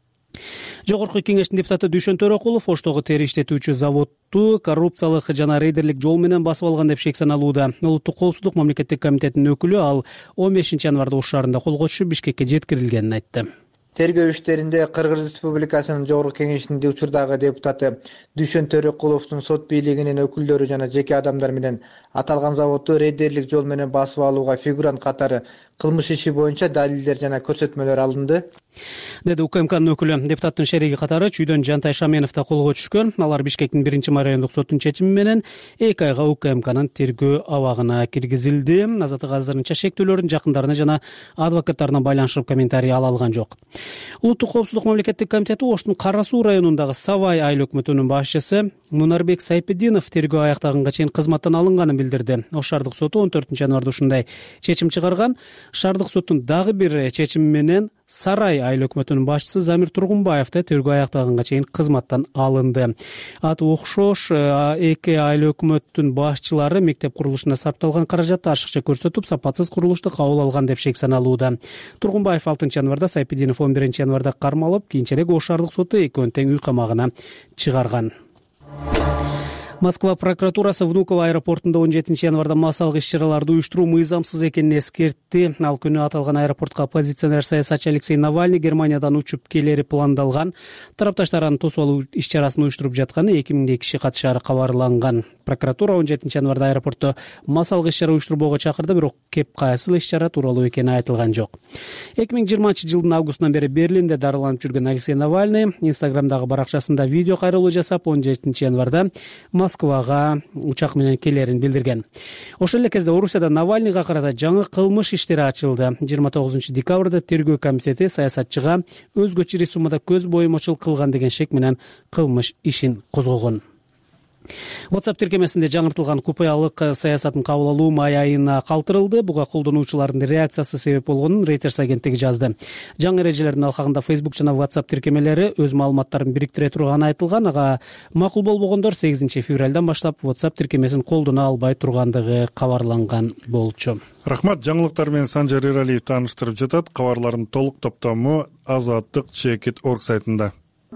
Жогорку кеңештин депутаты Дүйшөн Төрөкулов Оштогу тери иштетүүчү заводду коррупциялык жана рейдерлик жол менен басып алган деп шек саналууда. Улуттук коопсуздук мамлекеттик комитетинин өкүлү ал он бешинчи январда Ош шаарында кол коюшу Бишкекке жеткирилгенин айтты. Тергөө иштеринде Кыргыз Республикасынын жогорку кеңешинин учурдагы депутаты Дүйшөн Төрөкуловдун сот бийлигинин өкүлдөрү жана жеке адамдар менен аталган заводду рейдерлик жол менен басып алууга фигурант катары кылмыш иши боюнча далилдер жана көрсөтмөлөр алынды, деди УКМКнын өкүлү. Депутаттын шериги катары Чүйдөн Жантай Шаменов да колго түшкөн. Алар Бишкектин биринчи райондук сотунун чечими менен эки айга УКМКнын тергөө абагына киргизилди. Азаттык азырынча шектүүлөрдүн жакындарына жана адвокаттарына байланышып комментарий ала алган жок. Улуттук коопсуздук мамлекеттик комитети Оштун Кара Суу районундагы Савай айыл өкмөтүнүн башчысы Мунарбек Сайпединов тергөө аяктаганга чейин кызматтан алынганын билдирди. Ош шаардык соту он төртүнчү январда ушундай чечим чыгарган. Шаардык соттун дагы бир чечими менен Сарай айыл өкмөтүнүн башчысы Замир Тургунбаев да тергөө аяктаганга чейин кызматтан алынды. Аты окшош эки айыл өкмөттүн башчылары мектеп курулушуна сарпталган каражатты ашыкча көрсөтүп, сапатсыз курулушту кабыл алган деп шек саналууда. Тургунбаев алтынчы январда, Сайпединов он биринчи январда кармалып, кийинчерээк Ош шаардык соту экөөнүн тең үй камагына чыгарган. Москва прокуратурасы Внуково аэропортунда он жетинчи январда массалык иш-чараларды уюштуруу мыйзамсыз экенин эскертти. Ал күнү аталган аэропортко оппозиционер саясатчы Алексей Навальный Германиядан учуп келери пландалган. Тарапташтар аны тосуп алуу иш-чарасын уюштуруп жатканы, эки миңдей киши катышаары кабарланган. Прокуратура он жетинчи январда аэропортто массалык иш-чара уюштурбоого чакырды, бирок кеп кайсыл иш-чара тууралуу экени айтылган жок. эки миң жыйырманчы жылдын августунан бери Берлинде дарыланып жүргөн Алексей Навальный Инстаграмдагы баракчасында видео кайрылуу жасап, он жетинчи январда Москвага учак менен келерин билдирген. Ошол эле кезде Орусияда Навальныйга карата жаңы кылмыш иштери ачылды. жыйырма тогузунчу декабрда тергөө комитети саясатчыга өзгөчө ири суммада көз боюмачылык кылган деген шек менен кылмыш ишин козгогон. WhatsApp тиркемесинде жаңыртылган купуялык саясатын кабыл алуу май айына калтырылды. Буга колдонуучулардын реакциясы себеп болгонун Reuters агенттиги жазды. Жаңы эрежелердин алкагында Facebook жана WhatsApp тиркемелери өз маалыматтарын бириктире турганы айтылган. Ага макул болбогондор сегизинчи февралдан баштап WhatsApp тиркемесин колдоно албай тургандыгы кабарланган болчу. Рахмат. Жаңылыктар менен Санжар Эралиев тааныштырып жатат. Кабарлардын толук топтому азаттык чекит орг сайтында.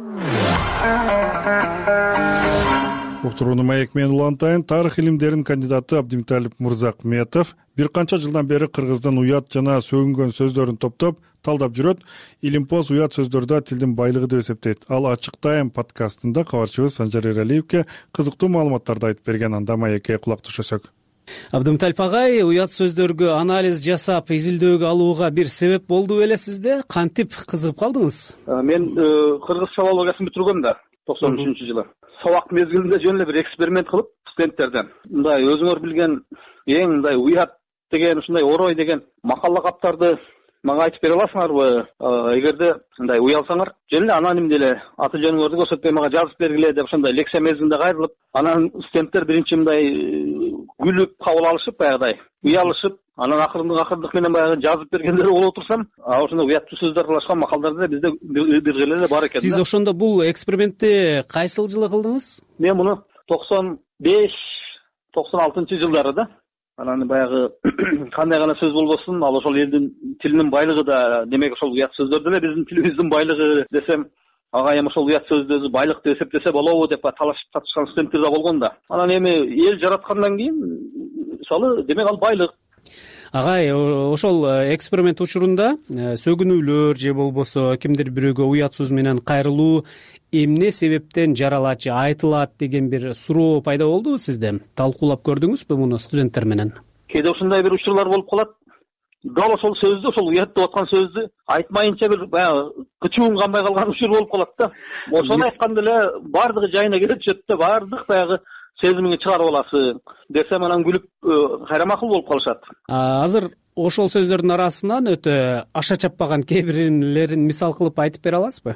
Уктурууну маек менен улантайын. Тарых илимдеринин кандидаты Абдимталип Мурзакметов бир канча жылдан бери кыргыздын уят жана сөгүнгөн сөздөрүн топтоп талдап жүрөт. Илимпоз уят сөздөрдө тилдин байлыгы деп эсептейт. Ал ачык тайм подкастында кабарчыбыз Санжар Эралиевке кызыктуу маалыматтарды айтып берген. Анда маекке кулак түшөсөк. Абдымталип агай, уят сөздөргө анализ жасап, изилдөөгө алууга бир себеп болду беле сизде? Кантип кызыгып калдыңыз? Мен кыргыз филологиясын бүтүргөм да токсон үчүнчү жылы. Сабак мезгилинде жөн эле бир эксперимент кылып, студенттерден мындай өзүңөр билген эң мындай уят деген, ушундай орой деген макал лакаптарды мага айтып бере аласыңарбы? Эгерде мындай уялсаңар, жөн эле аноним деле аты жөнүңөрдү көрсөтпөй мага жазып бергиле деп ошондой лекция мезгилинде кайрылып, анан студенттер биринчи мындай күлүп кабыл алышып, баягыдай уялышып, анан акырындык акырындык менен баягы жазып бергендери болуп турсам, ошондой уяттуу сөздөр аралашкан макалдар бизде бир кыйла эле бар экен. Сиз ошондо бул экспериментти кайсыл жылы кылдыңыз? Мен муну токсон беш токсон алтынчы жылдары да. Анан баягы кандай гана сөз болбосун, ал ошол элдин тилинин байлыгы да, демек ошол уят сөздөр деле биздин тилибиздин байлыгы десем, ага эми ошол уят сөздү өзү байлык деп эсептесе болобу деп талашып татышкан студенттер да болгон да. Анан эми эл жараткандан кийин мисалы демек ал байлык. Агай, ошол эксперимент учурунда сөгүнүүлөр же болбосо кимдир бирөөгө уят сөз менен кайрылуу эмне себептен жаралат же айтылат деген бир суроо пайда болдубу сизде? Талкуулап көрдүңүзбү муну студенттер менен? Кээде ушундай бир учурлар болуп калат. Дал ошол сөздү, ошол уят деп аткан сөздү айтмайынча бир баягы кычуун канбай калган учур болуп калат да. Ошону айтканда эле баардыгы жайына келе түшөт да, баардык баягы сезимиңи чыгарып аласың десем, анан күлүп кайра макул болуп калышат. Азыр ошол сөздөрдүн арасынан өтө аша чаппаган кээ бирлерин мисал кылып айтып бере аласызбы?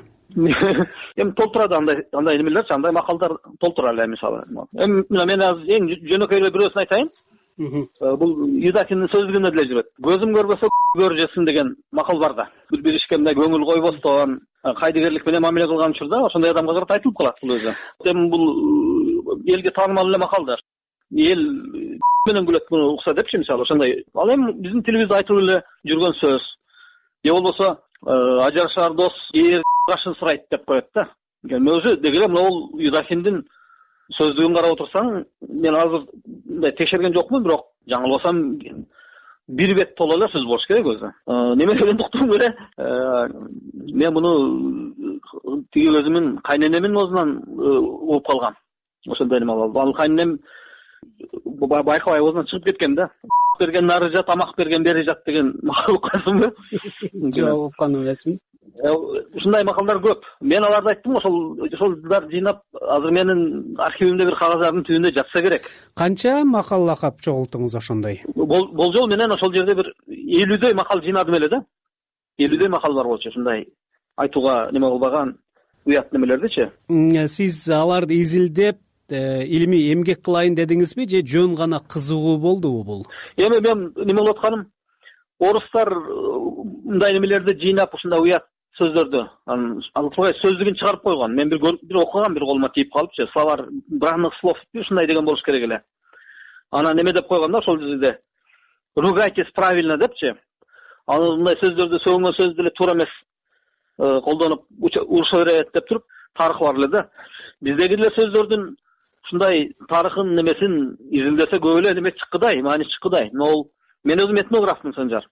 Эми толтурат андай андай немелерчи, андай макалдар толтура эле мисалы. Эми мен азыр эң жөнөкөй эле бирөөсүн айтайын. Бул Юдакиндин сөздүгүндө деле жүрөт. Көзүм көрбөсө көржесин деген макал бар да. Бир ишке мындай көңүл койбостон, кайдыгерлик менен мамиле кылган учурда ошондой адамга карата айтылып калат бул өзү. Эми бул элге таанымал эле макалдар. Эл менен күлөт муну укса депчи мисалы ошондой. Ал эми биздин тилибизде айтылып эле жүргөн сөз. Же болбосо ажырашар дос эр кашын сырайт деп коет да. Өзү дегеле могул Юдакиндин сөздүгүн карап отурсаң, мен азыр мындай текшерген жокмун, бирок жаңылбасам бир бет толо эле сөз болуш керек өзү. Неме дегендиктен эле мен муну тиги өзүмүн кайненемдин оозунан угуп калгам. Ошондой неме болду. Ал кайненем байкабай оозунан чыгып кеткен да. Берген нары жат, тамак берген бери жат деген макал уккансыңбы? Жок, уккан эмесмин. Ушундай макалдар көп. Мен аларды айттым, ошол ошолдар жыйнап азыр менин архивимде бир кагазардын түбүндө жатса керек. Канча макал лакап чогулттуңуз ошондой? Болжол менен ошол жерде бир элүүдөй макал жыйнадым эле да. элүүдөй макал бар болчу, ушундай айтууга неме кылбаган уят немелердичи. Сиз аларды изилдеп илимий эмгек кылайын дедиңизби же жөн гана кызыгуу болдубу бул? Эми мен неме болуп атканым, орустар мындай немелерди жыйнап ушундай уят сөздөрдү, анан алгы сөздүгүн чыгарып койгон. Мен бир бир окугам, бир колума тийип калыпчы. Словарь бранных слов ушундай деген болуш керек эле. Анан неме деп койгон да ошол жерде. Ругайтесь правильно депчи. Анан мындай сөздөрдү сөгүнгөн сөз деле туура эмес колдонуп уруша берет деп туруп тарыхы бар эле да. Биздеги деле сөздөрдүн ушундай тарыхын немесин изилдесе көп эле неме чыккыдай, маани чыккыдай. Могул мен өзүм этнографмын, Санжар.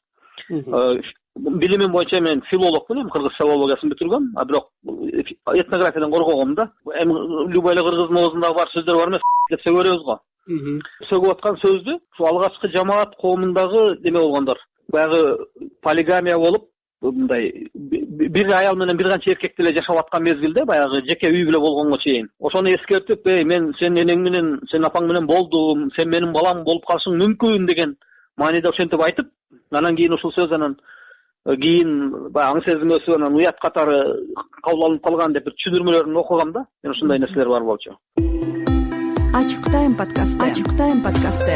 Билимим боюнча мен филологмун, кыргыз филологиясын бүтүргөм, а бирок этнографиядан коргогом да. Эми любой эле кыргыздын оозунда бар сөздөр бар эмес деп көрөбүз го. Сөгүп аткан сөздү ушу алгачкы жамаат коомундагы неме болгондор. Баягы полигамия болуп, мындай бир аял менен бир канча эркек деле жашап аткан мезгилде баягы жеке үй бүлө болгонго чейин. Ошону эскертип, "Эй, мен сенин энең менен, сенин апаң менен болдум, сен менин балам болуп калышың мүмкүн" деген мааниде ошентип айтып, анан кийин ушул сөз анан кийин баягы аң сезим өсүп анан уят катары кабыл алынып калган деп бир түшүндүрмөлөрүн окугам да. Мен ушундай нерселер бар болчу. ачык тайм подкасты ачык тайм подкасты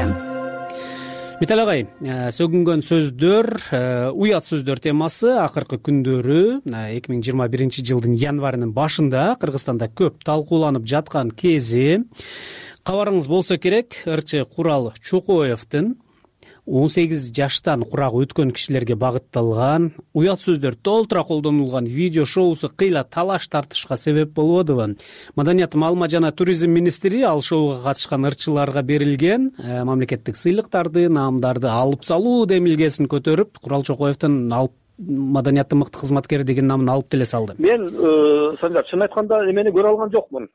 митал агай, сөгүнгөн сөздөр, уят сөздөр темасы акыркы күндөрү эки миң жыйырма биринчи жылдын январынын башында Кыргызстанда көп талкууланып жаткан кези. Кабарыңыз болсо керек, ырчы Курал Чокоевдин он сегиз жаштан курагы өткөн кишилерге багытталган уят сөздөр толтура колдонулган видео шоусу кыйла талаш тартышка себеп болбодубу? Маданият, маалымат жана туризм министри ал шоуга катышкан ырчыларга берилген мамлекеттик сыйлыктарды, наамдарды алып салуу демилгесин көтөрүп, Курал Чокоевдин алып маданияттын мыкты кызматкери деген намын алып деле салды. Мен Санжар, чын айтканда эмени көрө алган жокмун.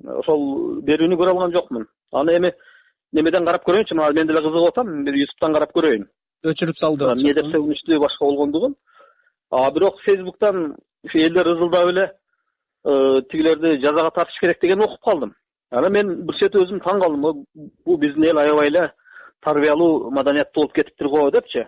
Ошол берүүнү көрө алган жокмун. Аны эми немеден карап көрөйүнчү, мына мен деле кызыгып атам, бир ютубтан карап көрөйүн. Өчүрүп салды. Эмне деп сөгүнүчтүү башка болгондугун. А бирок Фейсбуктан элдер ызылдап эле тигилерди жазага тартыш керек деген окуп калдым. Анан мен бир чети өзүм таң калдым. Бул биздин эл аябай эле тарбиялуу, маданияттуу болуп кетиптир го депчи.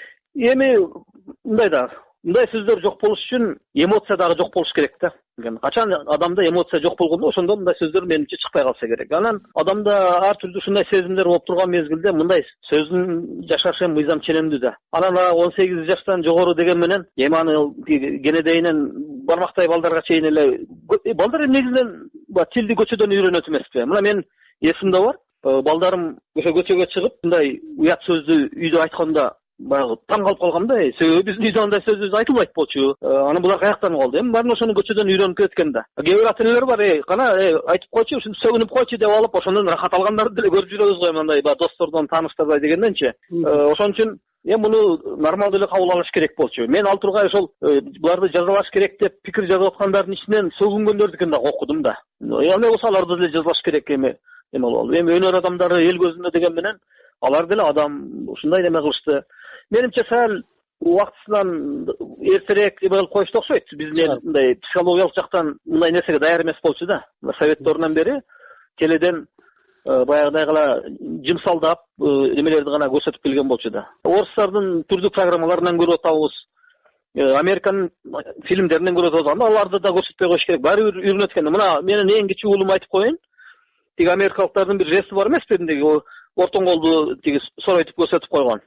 Эми мындай да, мындай сөздөр жок болуш үчүн эмоция дагы жок болуш керек да. Качан адамда эмоция жок болгондо, ошондо мындай сөздөр менимче чыкпай калса керек. Анан адамда ар түрдүү ушундай сезимдер болуп турган мезгилде мындай сөздүн жашашы мыйзам ченемдүү да. Анан он сегиз жаштан жогору деген менен эми аны кенедейинен бармактай балдарга чейин эле балдар эми негизинен тилди көчөдөн үйрөнөт эмеспи? Мына мен эсимде бар, балдарым ошо көчөгө чыгып мындай уят сөздү үйдө айтканда баягы таң калып калгам да. Себеби биздин үйдө андай сөз айтылбайт болчу. Аны булар каяктан калды? Эми баарын ошону көчөдөн үйрөнүп кеткен да. Кээ бир ата энелер бар, эй, кана, айтып койчу, ушинтип сөгүнүп койчу деп алып, ошондон рахат алгандарды деле көрүп жүрөбүз го, мындай баягы достордон, тааныштардан дегенденчи. Ошон үчүн эми муну нормалдуу эле кабыл алыш керек болчу. Мен ал тургай ошол буларды жазалаш керек деп пикир жазып аткандардын ичинен сөгүнгөндөрдүкүн дагы окудум да. Эмне болсо аларды деле жазалаш керек эми. Эми болду. Эми өнөр адамдары эл көзүндө деген менен алар деле адам, ушундай неме кылышты. Менимче сәл убактысынан эртерээк эме кылып коюшту окшойт. Биздин эл мындай психологиялык жактан мындай нерсеге даяр эмес болчу да. Совет дорунан бери теледен баягыдай гана жымсалдап эмелерди гана көрсөтүп келген болчу да. Орустардын түрдүү программаларынан көрүп атабыз. Американын фильмдеринен көрүп атабыз. Аларды да көрсөтпөй коюш керек. Баары бир үйрөнөт экен. Мына менин эң кичүү уулум айтып коеюн. Тиги америкалыктардын бир жести бар эмеспи? Тиги ортоң колду тиги соройтуп көрсөтүп койгон.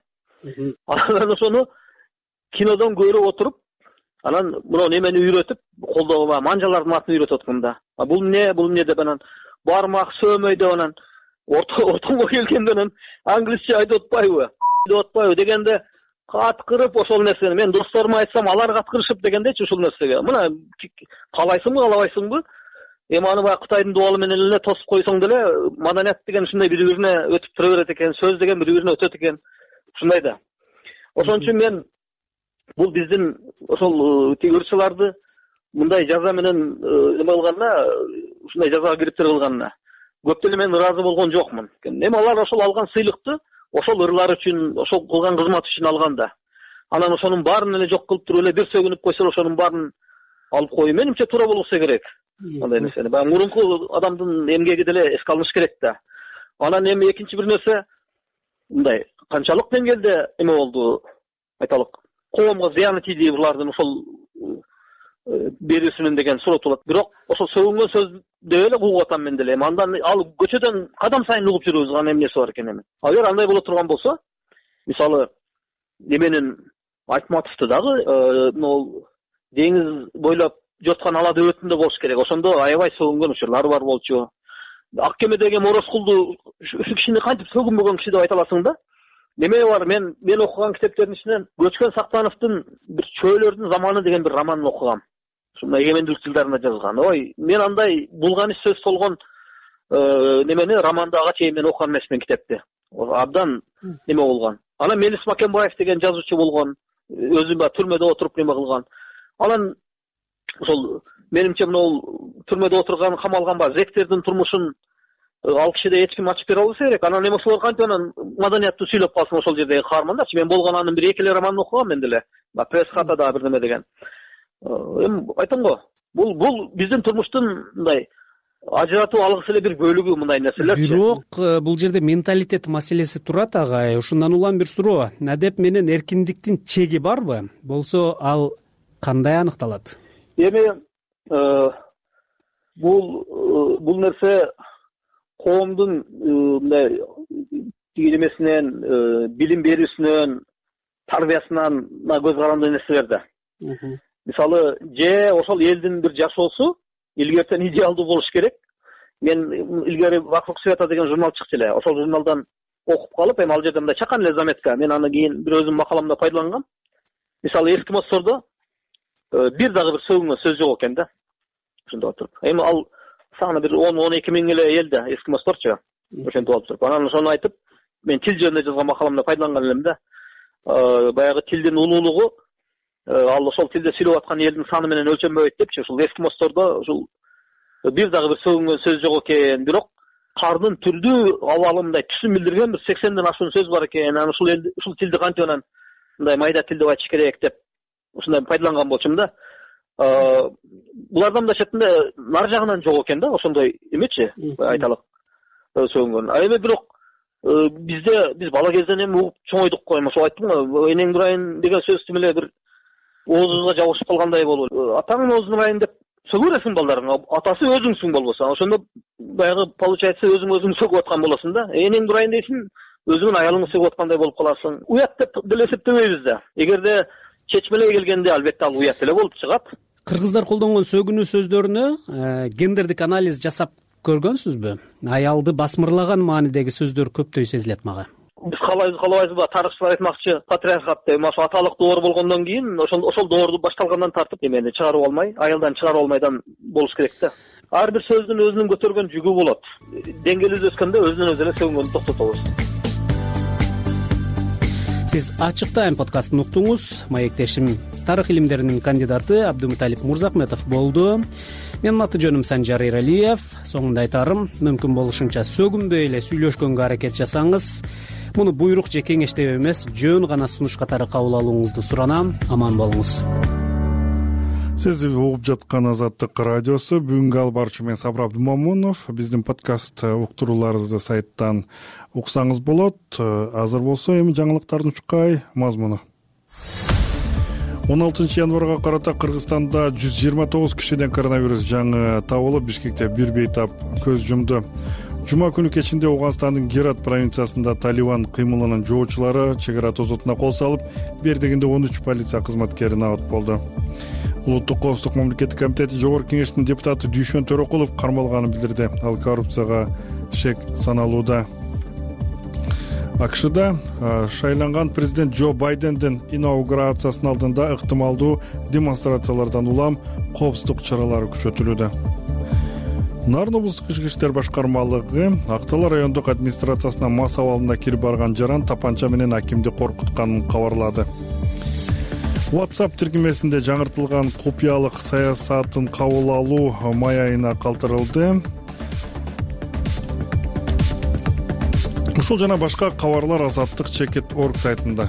Анан ошону кинодон көрүп отуруп, анан мына немени үйрөтүп, колдоо манжалардын атын үйрөтүп аткан да. Бул эмне, бул эмне деп анан бармак сөөмөй деп анан ортоңго келгенде анан англисче айтып атпайбы, деп атпайбы дегенде каткырып ошол нерсени мен досторума айтсам алар каткырышып дегендечи ушул нерсеге. Мына каалайсыңбы, каалабайсыңбы? Эми аны баягы Кытайдын дуалы менен эле тосуп койсоң деле маданият деген ушундай бири-бирине өтүп тура берет экен, сөз деген бири-бирине өтөт экен. Ушундай да. Ошон үчүн мен бул биздин ошол тиги ырчыларды мындай жаза менен эме кылганына, ушундай жазага кириптир кылганына көп деле мен ыраазы болгон жокмун. Эми алар ошол алган сыйлыкты ошол ырлар үчүн, ошол кылган кызмат үчүн алган да. Анан ошонун баарын эле жок кылып туруп эле бир сөгүнүп койсо ошонун баарын алып коюу менимче туура болбосо керек. Андай нерсени баягы мурунку адамдын эмгеги деле эске алыныш керек да. Анан эми экинчи бир нерсе мындай канчалык деңгээлде эме болду, айталык, коомго зыяны тийди булардын ошол берүүсүнөн деген суроо болот. Бирок ошол сөгүнгөн сөздү эле угуп атам мен деле. Андан ал көчөдөн кадам сайын угуп жүрөбүз, аны эмнеси бар экен эми. Агер андай боло турган болсо, мисалы неменин Айтматовду дагы могу деңиз бойлоп жоткан ала дөбөтүндө болуш керек. Ошондо аябай сөгүнгөн учурлар бар болчу. Ак кемедеги Морозкулду ушу кишини кантип сөгүнбөгөн киши деп айта аласың да? Неме бар, мен мен окуган китептердин ичинен Көчкөн Сактановдун бир Чөөлөрдүн заманы деген бир романын окугам. Ушундай эгемендүүлүк жылдарында жазган. Ой, мен андай булганыш сөз толгон немени романды ага чейин мен окуган эмесмин китепти. Абдан неме болгон. Анан Мелис Макенбаев деген жазуучу болгон, өзү ба түрмөдө отуруп неме кылган. Анан ошол менимче мынау түрмөдө отурган, камалган бар зектердин турмушун ал кишиде эч ким ачып бере албаса керек. Анан эме ошолор кантип анан маданиятты сүйлөп калсын ошол жердеги каармандарчы. Мен болгон анын бир эки эле романын окугам мен деле. Пресс хата да бир неме деген. Эми айтам го, бул бул биздин турмуштун мындай ажыратып алгыс эле бир бөлүгү мындай нерселерчи. Бирок бул жерде менталитет маселеси турат агай. Ушундан улам бир суроо. Надеп менен эркиндиктин чеги барбы? Болсо ал кандай аныкталат? Эми бул бул нерсе коомдун мындай эмесинен, билим берүүсүнөн, тарбиясынан көз каранды нерселер да. Мисалы, же ошол элдин бир жашоосу илгертен идеалдуу болуш керек. Мен илгери «Вокруг света» деген журнал чыкчу эле. Ошол журналдан окуп калып, эми ал жерде мындай чакан эле заметка, мен аны кийин бир өзүм макаламда пайдалангам. Мисалы, эскимосттордо бир дагы бир сөгүнгөн сөз жок экен да. Ошондой отуруп. Эми ал саны бир он он эки миң эле эл да, эскимостторчу. Ошентип алып туруп. Анан ошону айтып, мен тил жөнүндө жазган макаламда пайдаланган элем да. Баягы тилдин улуулугу ал ошол тилде сүйлөп аткан элдин саны менен өлчөнбөйт депчи. Ушул эскимосттордо ушул бир дагы бир сөгүнгөн сөз жок экен, бирок кардын түрдүү абалы мындай түсүн билдирген бир сексенден ашуун сөз бар экен. Анан ушул эл ушул тилди кантип анан мындай майда тилде айтыш керек деп ушундай пайдаланган болчумун да. Булардан мындай четинде нар жагынан жок экен да, ошондой эмечи айталык сөгүнгөн. А эми бирок бизде биз бала кезден эми угуп чоңойдук го. Ошо айттым го, энең Нурайын деген сөз тим эле бир оозубузга жабышып калгандай болуп, атаңын оозун Нурайын деп сөгө бересиң балдарыңа, атасы өзүңсүң болбосо. Ошондо баягы получается өзүң өзүң сөгүп аткан болосуң да. Энең Нурайын дейсиң, өзүңүн аялыңды сөгүп аткандай болуп каласың. Уят деп деле эсептебейбиз да. Эгерде чечмелей келгенде албетте ал уят эле болуп чыгат. Кыргыздар колдонгон сөгүнүү сөздөрүнө гендердик анализ жасап көргөнсүзбү? Аялды басмырлаган маанидеги сөздөр көптөй сезилет мага. Биз каалайбыз каалабайбызбы, тарыхчылар айтмакчы, патриархат деп, ошо аталык доор болгондон кийин, ошол ошол доорду башталгандан тартып эмени чыгарып алмай, аялдан чыгарып алмайдан болуш керек да. Ар бир сөздүн өзүнүн көтөргөн жүгү болот. Деңгээлибиз өскөндө өзүнөн өзү эле сөгүнгөндү токтотобуз. Сиз Ачык Тайм подкастын уктуңуз. Маектешим тарых илимдеринин кандидаты Абдумуталип Мурзахметов болду. Менин аты жөнүм Санжар Эралиев. Соңунда айтарым, мүмкүн болушунча сөгүнбөй эле сүйлөшкөнгө аракет жасаңыз. Муну буйрук же кеңештеп эмес, жөн гана сунуш катары кабыл алууңузду суранам. Аман болуңуз. Сиз угуп жаткан Азаттык радиосу. Бүгүнкү алып баруучу мен Сабыр Абдумамунов. Биздин подкаст уктурууларыбызды сайттан уксаңыз болот. Азыр болсо эми жаңылыктардын учкай мазмуну. он алтынчы январга карата Кыргызстанда жүз жыйырма тогуз кишиден коронавирус жаңы табылып, Бишкекте бир бейтап көз жумду. Жума күнү кечинде Ооганстандын Герат провинциясында Талибан кыймылынын жоочулары чек ара тозотуна кол салып, бир дегенде он үч полиция кызматкери набат болду. Улуттук коопсуздук мамлекеттик комитети Жогорку кеңештин депутаты Дүйшөн Төрөкулов кармалганын билдирди. Ал коррупцияга шек саналууда. АКШда шайланган президент Джо Байдендин инаугурациясынын алдында ыктымалдуу демонстрациялардан улам коопсуздук чаралары күчөтүлүүдө. Нарын облустук ички иштер башкармалыгы Актала райондук администрациясына мас абалында кирип барган жаран тапанча менен акимди коркутканын кабарлады. WhatsApp тиркемесинде жаңыртылган купуялык саясатын кабыл алуу май айына калтырылды. Ушул жана башка кабарлар Азаттык чекит точка орг сайтында.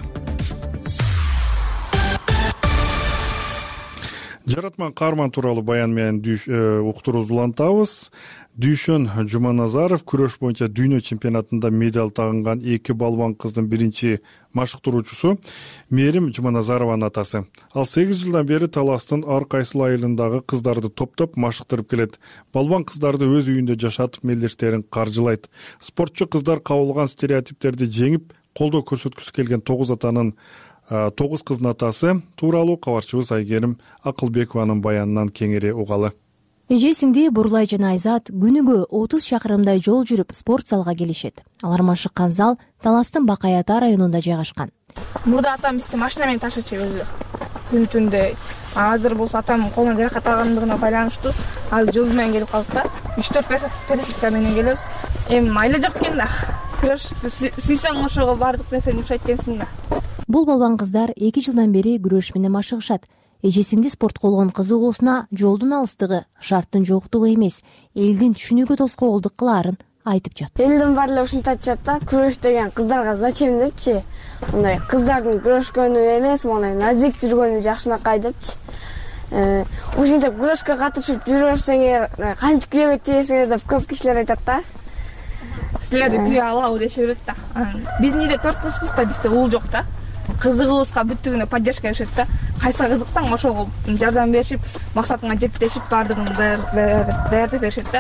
Жаратман Карман тууралуу баян менен уктуруубузду улантабыз. Дүйшөн Жуманазаров күрөш боюнча дүйнө чемпионатында медаль тагынган эки балбан кыздын биринчи машыктыруучусу Мерим Жуманазарованын атасы. Ал сегиз жылдан бери таластын ар кайсыл айылындагы кыздарды топтоп машыктырып келет. Балбан кыздарды өз үйүндө жашатып мелдештерин каржылайт. Спортчу кыздар кабылган стереотиптерди жеңип, колдоо көрсөткүсү келген тогуз атанын тогуз кыздын атасы тууралуу кабарчыбыз Айгерим Акылбекованын баянынан кеңири угалы. Эжесиңди Бурлай жана Айзат күнүгө отуз чакырымдай жол жүрүп спорт залга келишет. Алар машыккан зал Таластын Бакай Ата районунда жайгашкан. Мурда атам бизди машина менен ташычу өзү. Күн түндө. Азыр болсо атам колуна жаракат алгандыгына байланыштуу азыр жол менен келип калдык да. үч төрт пересекта менен келебиз. Эми майла жок экен да. Сүйсөң ошого бардык нерсени жумшайт экенсиң да. Бул балбан кыздар эки жылдан бери күрөш менен машыгышат. Эжесиңди спортко болгон кызыгуусуна жолдун алыстыгы, шарттын жоктугу эмес, элдин түшүнүүгө тоскоолдук кылаарын айтып жатат. Элдин баары эле ушинтип айтышат да, күрөш деген кыздарга зачем депчи. Мындай кыздардын күрөшкөнү эмес, мондай назик жүргөнү жакшынакай депчи. Ушинтип күрөшкө катышып жүрөсөңөр кантип күйөөгө тийесиңер деп көп кишилер айтат да. Силерди күйө алабы дешип берет да. Биздин үйдө төрт кызбыз да, бизде уул жок да. Кызыгыбызга бүттүгүнө поддержка беришет да. Кайсыга кызыксаң ошого жардам беришип, максатыңа жетип баардыгын даярдап беришет да.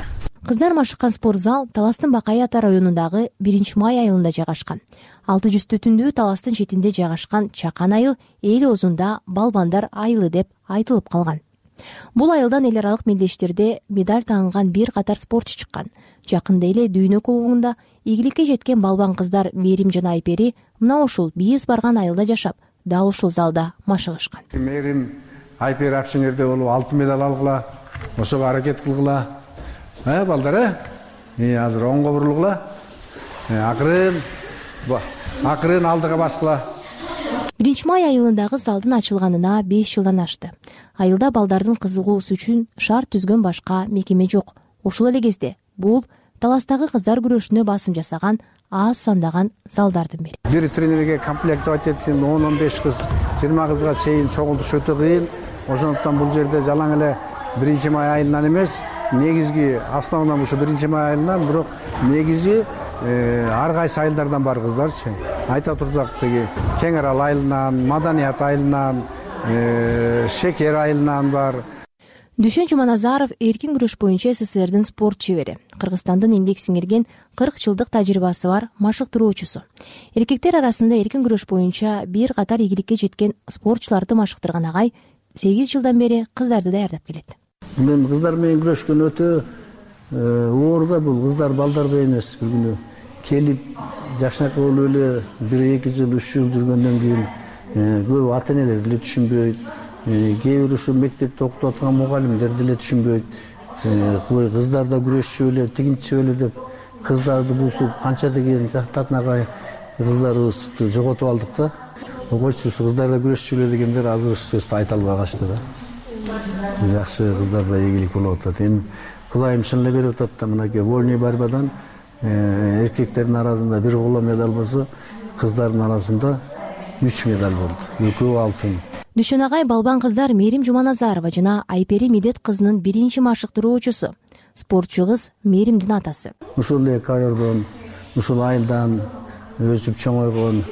Кыздар машыккан спорт зал Таластын Бакай ата районундагы биринчи май айылында жайгашкан. алты жүз түтүндүү Таластын четинде жайгашкан Чакан айыл эл оозунда балбандар айылы деп айтылып калган. Бул айылдан эл аралык мелдештерде медаль тагынган бир катар спортчу чыккан. Жакында эле дүйнө кубогунда ийгиликке жеткен балбан кыздар Мээрим жана Айпери мына ушул биз барган айылда жашап, дал ушул залда машыгышкан. Мээрим Айпери апшеңерде болуп алтын медаль алгыла, ошого аракет кылгыла. Э, балдар, э, азыр оңго бурулгула. Акырын, акырын алдыга баскыла. биринчи май айылындагы залдын ачылганына беш жылдан ашты. Айылда балдардын кызыгуусу үчүн шарт түзгөн башка мекеме жок. Ошол эле кезде бул Таластагы кыздар күрөшүнө басым жасаган аз сандаган залдардын бири. Бир тренерге комплектовать этсин он он беш кыз, жыйырма кызга чейин чогултуш өтө кыйын. Ошондуктан бул жерде жалаң эле биринчи май айылынан эмес, негизги основном ушу биринчи май айылынан, бирок негизи ар кайсы айылдардан бар кыздарчы. Айта турсак тиги Кең Арал айылынан, Маданият айылынан, Шекер айылынан бар. Дүшөн Жуманазаров эркин күрөш боюнча СССРдин спорт чебери, Кыргызстандын эмгек сиңирген кырк жылдык тажрыйбасы бар машыктыруучусу. Эркектер арасында эркин күрөш боюнча бир катар ийгиликке жеткен спортчуларды машыктырган агай сегиз жылдан бери кыздарды даярдап келет. Мен кыздар менен күрөшкөн өтө оор да, бул кыздар балдарды эмес. Бир күнү келип жакшынакай болуп эле бир эки жыл үч жыл жүргөндөн кийин көп ата энелер деле түшүнбөйт. Кээ бир ушу мектепте окутуп аткан мугалимдер деле түшүнбөйт. Кой кыздар да күрөшчү эле, тигинчи эле деп кыздарды бусуп канча деген жактатнагай кыздарыбызды жоготуп алдык да. Койчу ушу кыздар да күрөшчү эле дегендер азыр ушу сөздү айта албай калышты да. Жакшы кыздар да ийгилик болуп атат. Эми Кудайым чын эле берип атат да, мынакей вольный борьбадан эркектердин арасында бир коло медаль болсо, кыздардын арасында үч медаль болду. Экөө алтын. Дүшөн агай балбан кыздар Мээрим Жуманазарова жана Айпери Медет кызынын биринчи машыктыруучусу. Спортчу кыз Мээримдин атасы. Ушул эки айылдан, ушул айылдан өсүп чоңойгон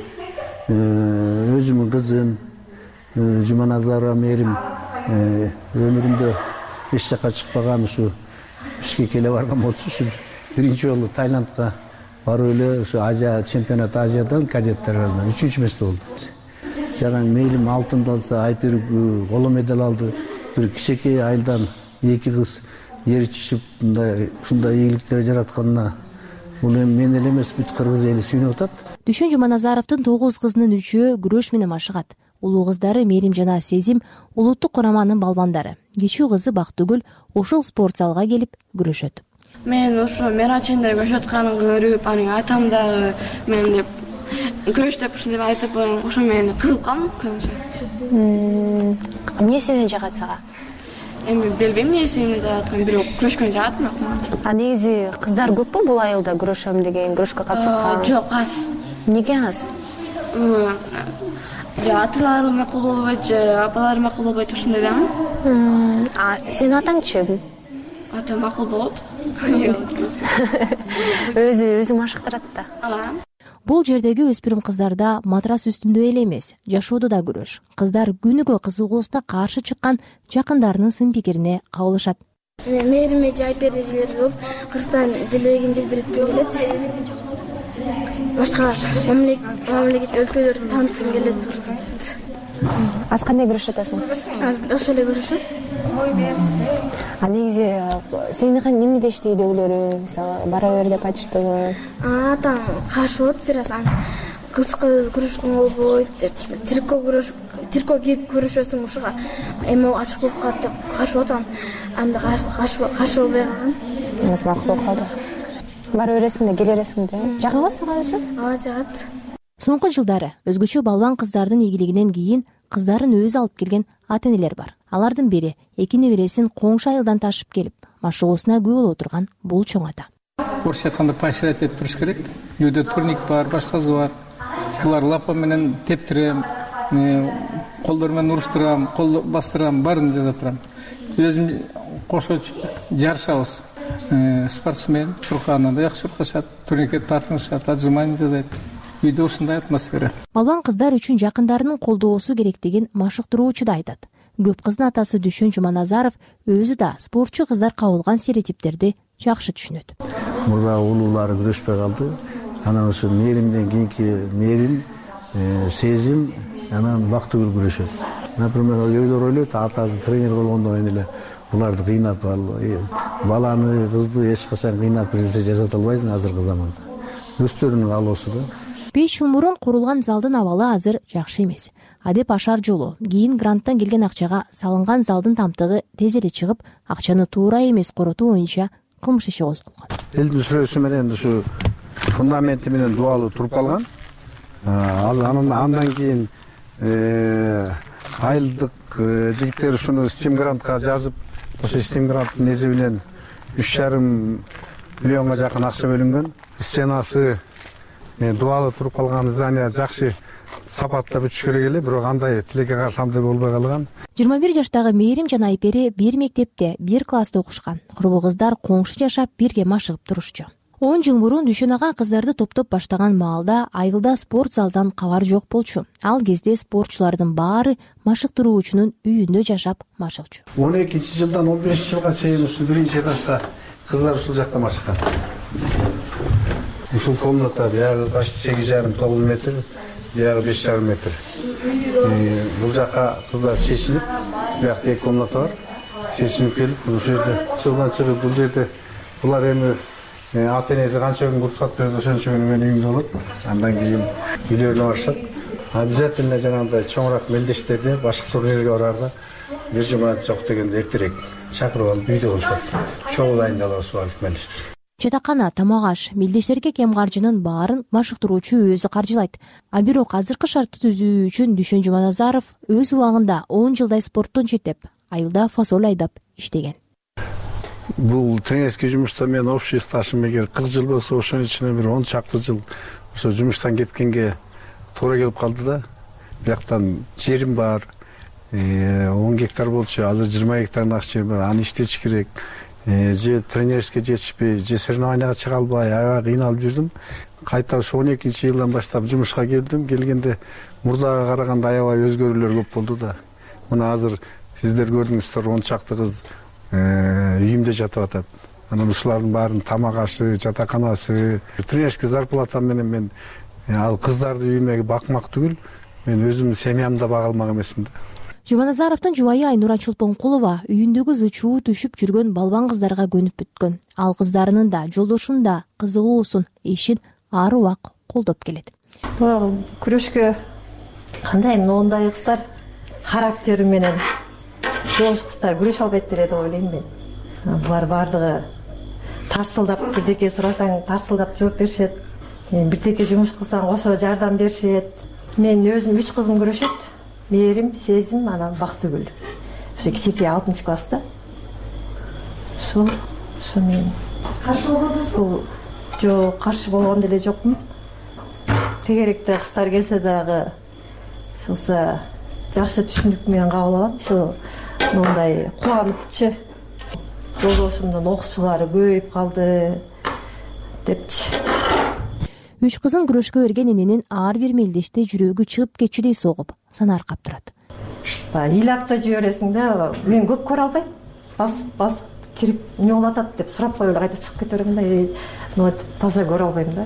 өзүмдүн кызым Жуманазарова Мээрим өмүрүндө эч жака чыкпаган, ушу Бишкекке эле барган болчу, ушу биринчи жолу Таиландка барып эле ушу Азия чемпионат Азиядан кадеттер арасынан үчүнчү месте болду. Жараң Мээрим алтын алса, Айпери коло медаль алды. Бир кичинекей айылдан эки кыз ээрчишип мындай ушундай ийгиликтер жаратканына бул эми мен эле эмес, бүт кыргыз эли сүйүнүп атат. Дүшөн Жуманазаровдун тогуз кызынын үчөө күрөш менен машыгат. Улуу кыздары Мээрим жана Сезим улуттук кураманын балбандары. Кичүү кызы Бактыгүл ошол спорт залга келип күрөшөт. Мен ошо мерачендер күрөшүп атканын көрүп, анын атам дагы мен деп күрөш деп ушундай айтып, ошо мен кызыгып калдым көбүнчө. Эмне себептен жагат сага? Эми билбейм эмне себептен жагат, бирок күрөшкөн жагат бирок. А негизи кыздар көппү бул айылда күрөшөм деген, күрөшкө катышкан? Жок, аз. Неге аз? Же аталар макул болбойт, же апалар макул болбойт, ушундай да. А сенин атаңчы? Атам макул болот. Өзү өзү машыктырат да. Бул жердеги өспүрүм кыздарда матрас үстүндө эле эмес, жашоодо да күрөш. Кыздар күнүгө кызыгуусуна каршы чыккан жакындарынын сын пикирине кабылышат. Мээрим эже Айпери эжелер болуп, Кыргызстан желегин желбиретким келет. Башка мамлекет өлкөлөрдү тааныткым келет Кыргызстанды. Аз кандай күрөш атасың? Аз ошол эле күрөшөм. А негизи сенин эмнеде иштейди өглөрү? Мисалы, бара бер деп айтыштыбы? Атам каршы болот, бир аз кызга күрөшкөнгө болбойт деп. Тирко күрөш, тирко кийип күрөшөсүң, ушуга эми ачык болуп калат деп каршы болот. Анда каршы каршы болбой калган. Эмес макул болуп калды. Бара бересиң да, келе бересиң да. Жагабы сага өзү? Ооба, жагат. Соңку жылдары өзгөчө балбан кыздардын ийгилигинен кийин кыздарын өзү алып келген ата-энелер бар. Алардын бири эки небересин коңшу айылдан ташып келип, машыгуусуна күбө болуп турган бул чоң ата. Орусча айтканда поощрять этип туруш керек. Үйдө турник бар, башкасы бар. Булар лапа менен тептирем, колдор менен уруштурам, кол бастырам, баарын жасап турам. Өзүм кошо жарышабыз. Спортсмен, чуркаанан да жакшы чуркашат, турникет тартынышат, отжимание жасайт. Үйдө ушундай атмосфера. Балбан кыздар үчүн жакындарынын колдоосу керек деген машыктыруучу да айтат. көп кыздын атасы Дүшөн Жуманазаров өзү да спортчу кыздар кабылган стереотиптерди жакшы түшүнөт. Мурда улуулары күрөшпөй калды. Анан ошо мээримден кийинки мээрим, сезим, анан бактыгүл күрөшөт. Например, өйлөр ойлойт, атасы тренер болгондон кийин эле буларды кыйнап, баланы, кызды эч качан кыйнап бир нерсе жасата албайсың азыркы заманда. Өздөрүнүн каалоосу да. беш жыл мурун курулган залдын абалы азыр жакшы эмес. Адеп ашар жолу, кийин гранттан келген акчага салынган залдын тамтыгы тез эле чыгып, акчаны туура эмес коротуу боюнча кылмыш иши козголгон. Элдин сүрөсү менен ушу фундаменти менен дубалы туруп калган. Андан кийин айылдык жигиттер ушуну стим грантка жазып, ошо стим гранттын эсебинен үч жарым миллионго жакын акча бөлүнгөн. Стенасы дубалы туруп калган здание жакшы сапаттап бүтүш керек эле, бирок андай тилекке каршы андай болбой калган. жыйырма бир жаштагы Мээрим жана Айпери бир мектепте, бир класста окушкан. Курбу кыздар коңшу жашап, бирге машыгып турушчу. он жыл мурун Дүшөн ага кыздарды топтоп баштаган маалда айылда спорт залдан кабар жок болчу. Ал кезде спортчулардын баары машыктыруучунун үйүндө жашап машыкчу. он экинчи жылдан он бешинчи жылга чейин ушул биринчи этажда кыздар ушул жакта машыккан. Ушул комната биягы почти сегиз жарым тогуз метр, биягы беш жарым метр. Бул жака кыздар чечинип, биякта эки комната бар. Чечинип келип, ушул жерде жылдан чыгып, бул жерде булар эми ата энеси канча күн уруксат берсе ошончо күнү менин үйүмдө болот. Андан кийин үйлөрүнө барышат. Обязательно жанагындай чоңураак мелдештерди башка турнирге барарда бир жума жок дегенде эртерээк чакырып алып үйдө болушат. Чогуу дайындалабыз баардык мелдештер. Жатакана, тамак аш, мелдештерге кем каржынын баарын машыктыруучу өзү каржылайт. А бирок азыркы шартты түзүү үчүн Дүшөн Жуманазаров өз убагында он жылдай спорттон четтеп, айылда фасоль айдап иштеген. Бул тренерский жумушта мен общий стажым эгер кырк жыл болсо, ошонун ичинде бир он чакты жыл ошо жумуштан кеткенге туура келип калды да. Бияктан жерим бар, он гектар болчу, азыр жыйырма гектардан жер бар, аны иштетиш керек. Же тренерский жетишпей, же соревнованияга чыга албай, аябай кыйналып жүрдүм. Кайта ошо он экинчи жылдан баштап жумушка келдим. Келгенде мурдага караганда аябай өзгөрүүлөр көп болду да. Мына азыр сиздер көрдүңүздөр, он чакты кыз үйүмдө жатып атат. Анан ушулардын баарын тамак ашы, жатаканасы, тренерский зарплата менен мен ал кыздарды үйүмө бакмак түгүл, мен өзүмдүн семьямды бага алмак эмесмин да. Жуманазаровдун жубайы Айнура Чолпонкулова үйүндөгү зычуу түшүп жүргөн балбан кыздарга көнүп бүткөн. Ал кыздарынын да, жолдошунун да кызыгуусун, ишин ар убак колдоп келет. Күрөшкө кандай мындай кыздар характери менен жош кыздар күрөшө албайт деп ойлойм мен. Булар бардыгы тарсылдап, бирдеке сурасаң тарсылдап жооп беришет. Бирдеке жумуш кылсаң кошо жардам беришет. Мен өзүм үч кызым күрөшөт. Мээрим, Сезим, анан Бактыгүл. Ошо кичинекей алтынчы класста. Ошо, ошо мен каршы болбойсузбу? Жок, каршы болгон деле жокмун. Тегеректе кыздар келсе дагы ушулса жакшы түшүнүк менен кабыл алам. Ушул мындай кубаныччы. Жолдошумдун окуучулары көбөйүп калды депчи. Үч кызын күрөшкө берген эненин ар бир мелдеште жүрөгү чыгып кетчүдөй согуп, санаркап турат. Ыйлап да жибересиң да, мен көп көрө албайм. Бас бас кирип эмне болуп атат деп сурап коюп эле кайта чыгып кете берем да. Мына таза көрө албайм да.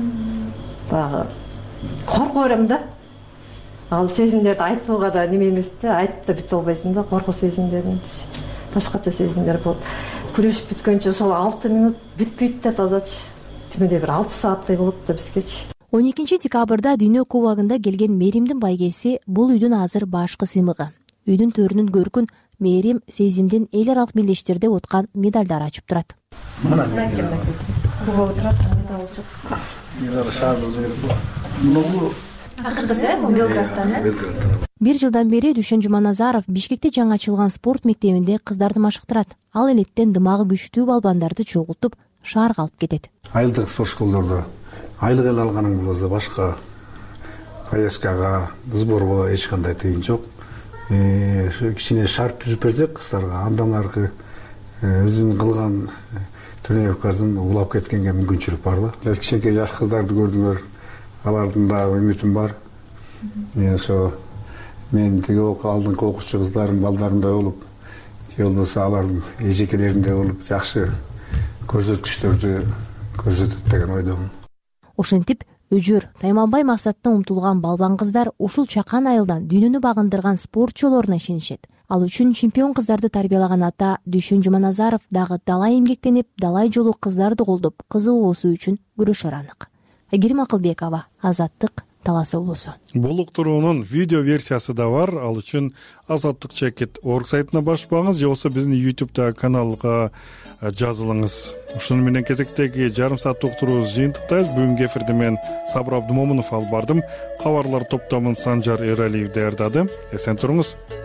Дагы коркуп берем да. Ал сезимдерди айтууга да неме эмес да, айтып да бүтө албайсың да, коркуу сезимдерин. Башкача сезимдер болот. Күрөшүп бүткөнчө ошол алты минут бүтпөйт да тазачы. Тимеде бир алты сааттай болот да бизгечи. он экинчи декабрда Дүйнө кубогунда келген Мээримдин байгеси бул үйдүн азыр башкы сыймыгы. Үйдүн төрүнүн көркүн Мээрим Сезимдин эл аралык мелдештерде откан медалдар ачып турат. Мына кубок турат, медал жок. Медал шаардын жерде. Бул акыркысы бул Белградтан, э? Бир жылдан бери Дүшөн Жуманазаров Бишкекте жаңы ачылган спорт мектебинде кыздарды машыктырат. Ал элеттен дымагы күчтүү балбандарды чогултуп, шаарга алып кетет. Айылдык спорт школдордо айлык эле алганың болсо башка поездкага, сборго эч кандай тыйын жок. Ошо кичине шарт түзүп берсек кыздарга, андан аркы өзүнүн кылган тренировкасын улап кеткенге мүмкүнчүлүк бар да. Кичинекей жаш кыздарды көрдүңөр, алардын дагы үмүтүм бар. Ошо мен тиги алдыңкы окуучу кыздарым балдарымдай болуп, же болбосо алардын эжекелеринде болуп жакшы көрсөткүчтөрдү көрсөтөт деген ойдомун. Ошентип өжөр, тайманбай максатына умтулган балбан кыздар ушул чакан айылдан дүйнөнү багындырган спортчулоруна ишенишет. Ал үчүн чемпион кыздарды тарбиялаган ата Дүйшөн Жуманазаров дагы далай эмгектенип, далай жолу кыздарды колдоп, кызы болуусу үчүн күрөшөр анык. Айгерим Акылбекова, Азаттык, Талас облусу. Бул уктуруунун видео версиясы да бар. Ал үчүн азаттык чекит орг сайтына басып багыңыз, же болбосо биздин YouTube каналга жазылыңыз. Ушуну менен кезектеги жарым сааттык уктуруубузду жыйынтыктайбыз. Бүгүнкү эфирде мен Сабыр Абдымомунов алып бардым. Кабарлар топтомун Санжар Эралиев даярдады. Эсен туруңуз.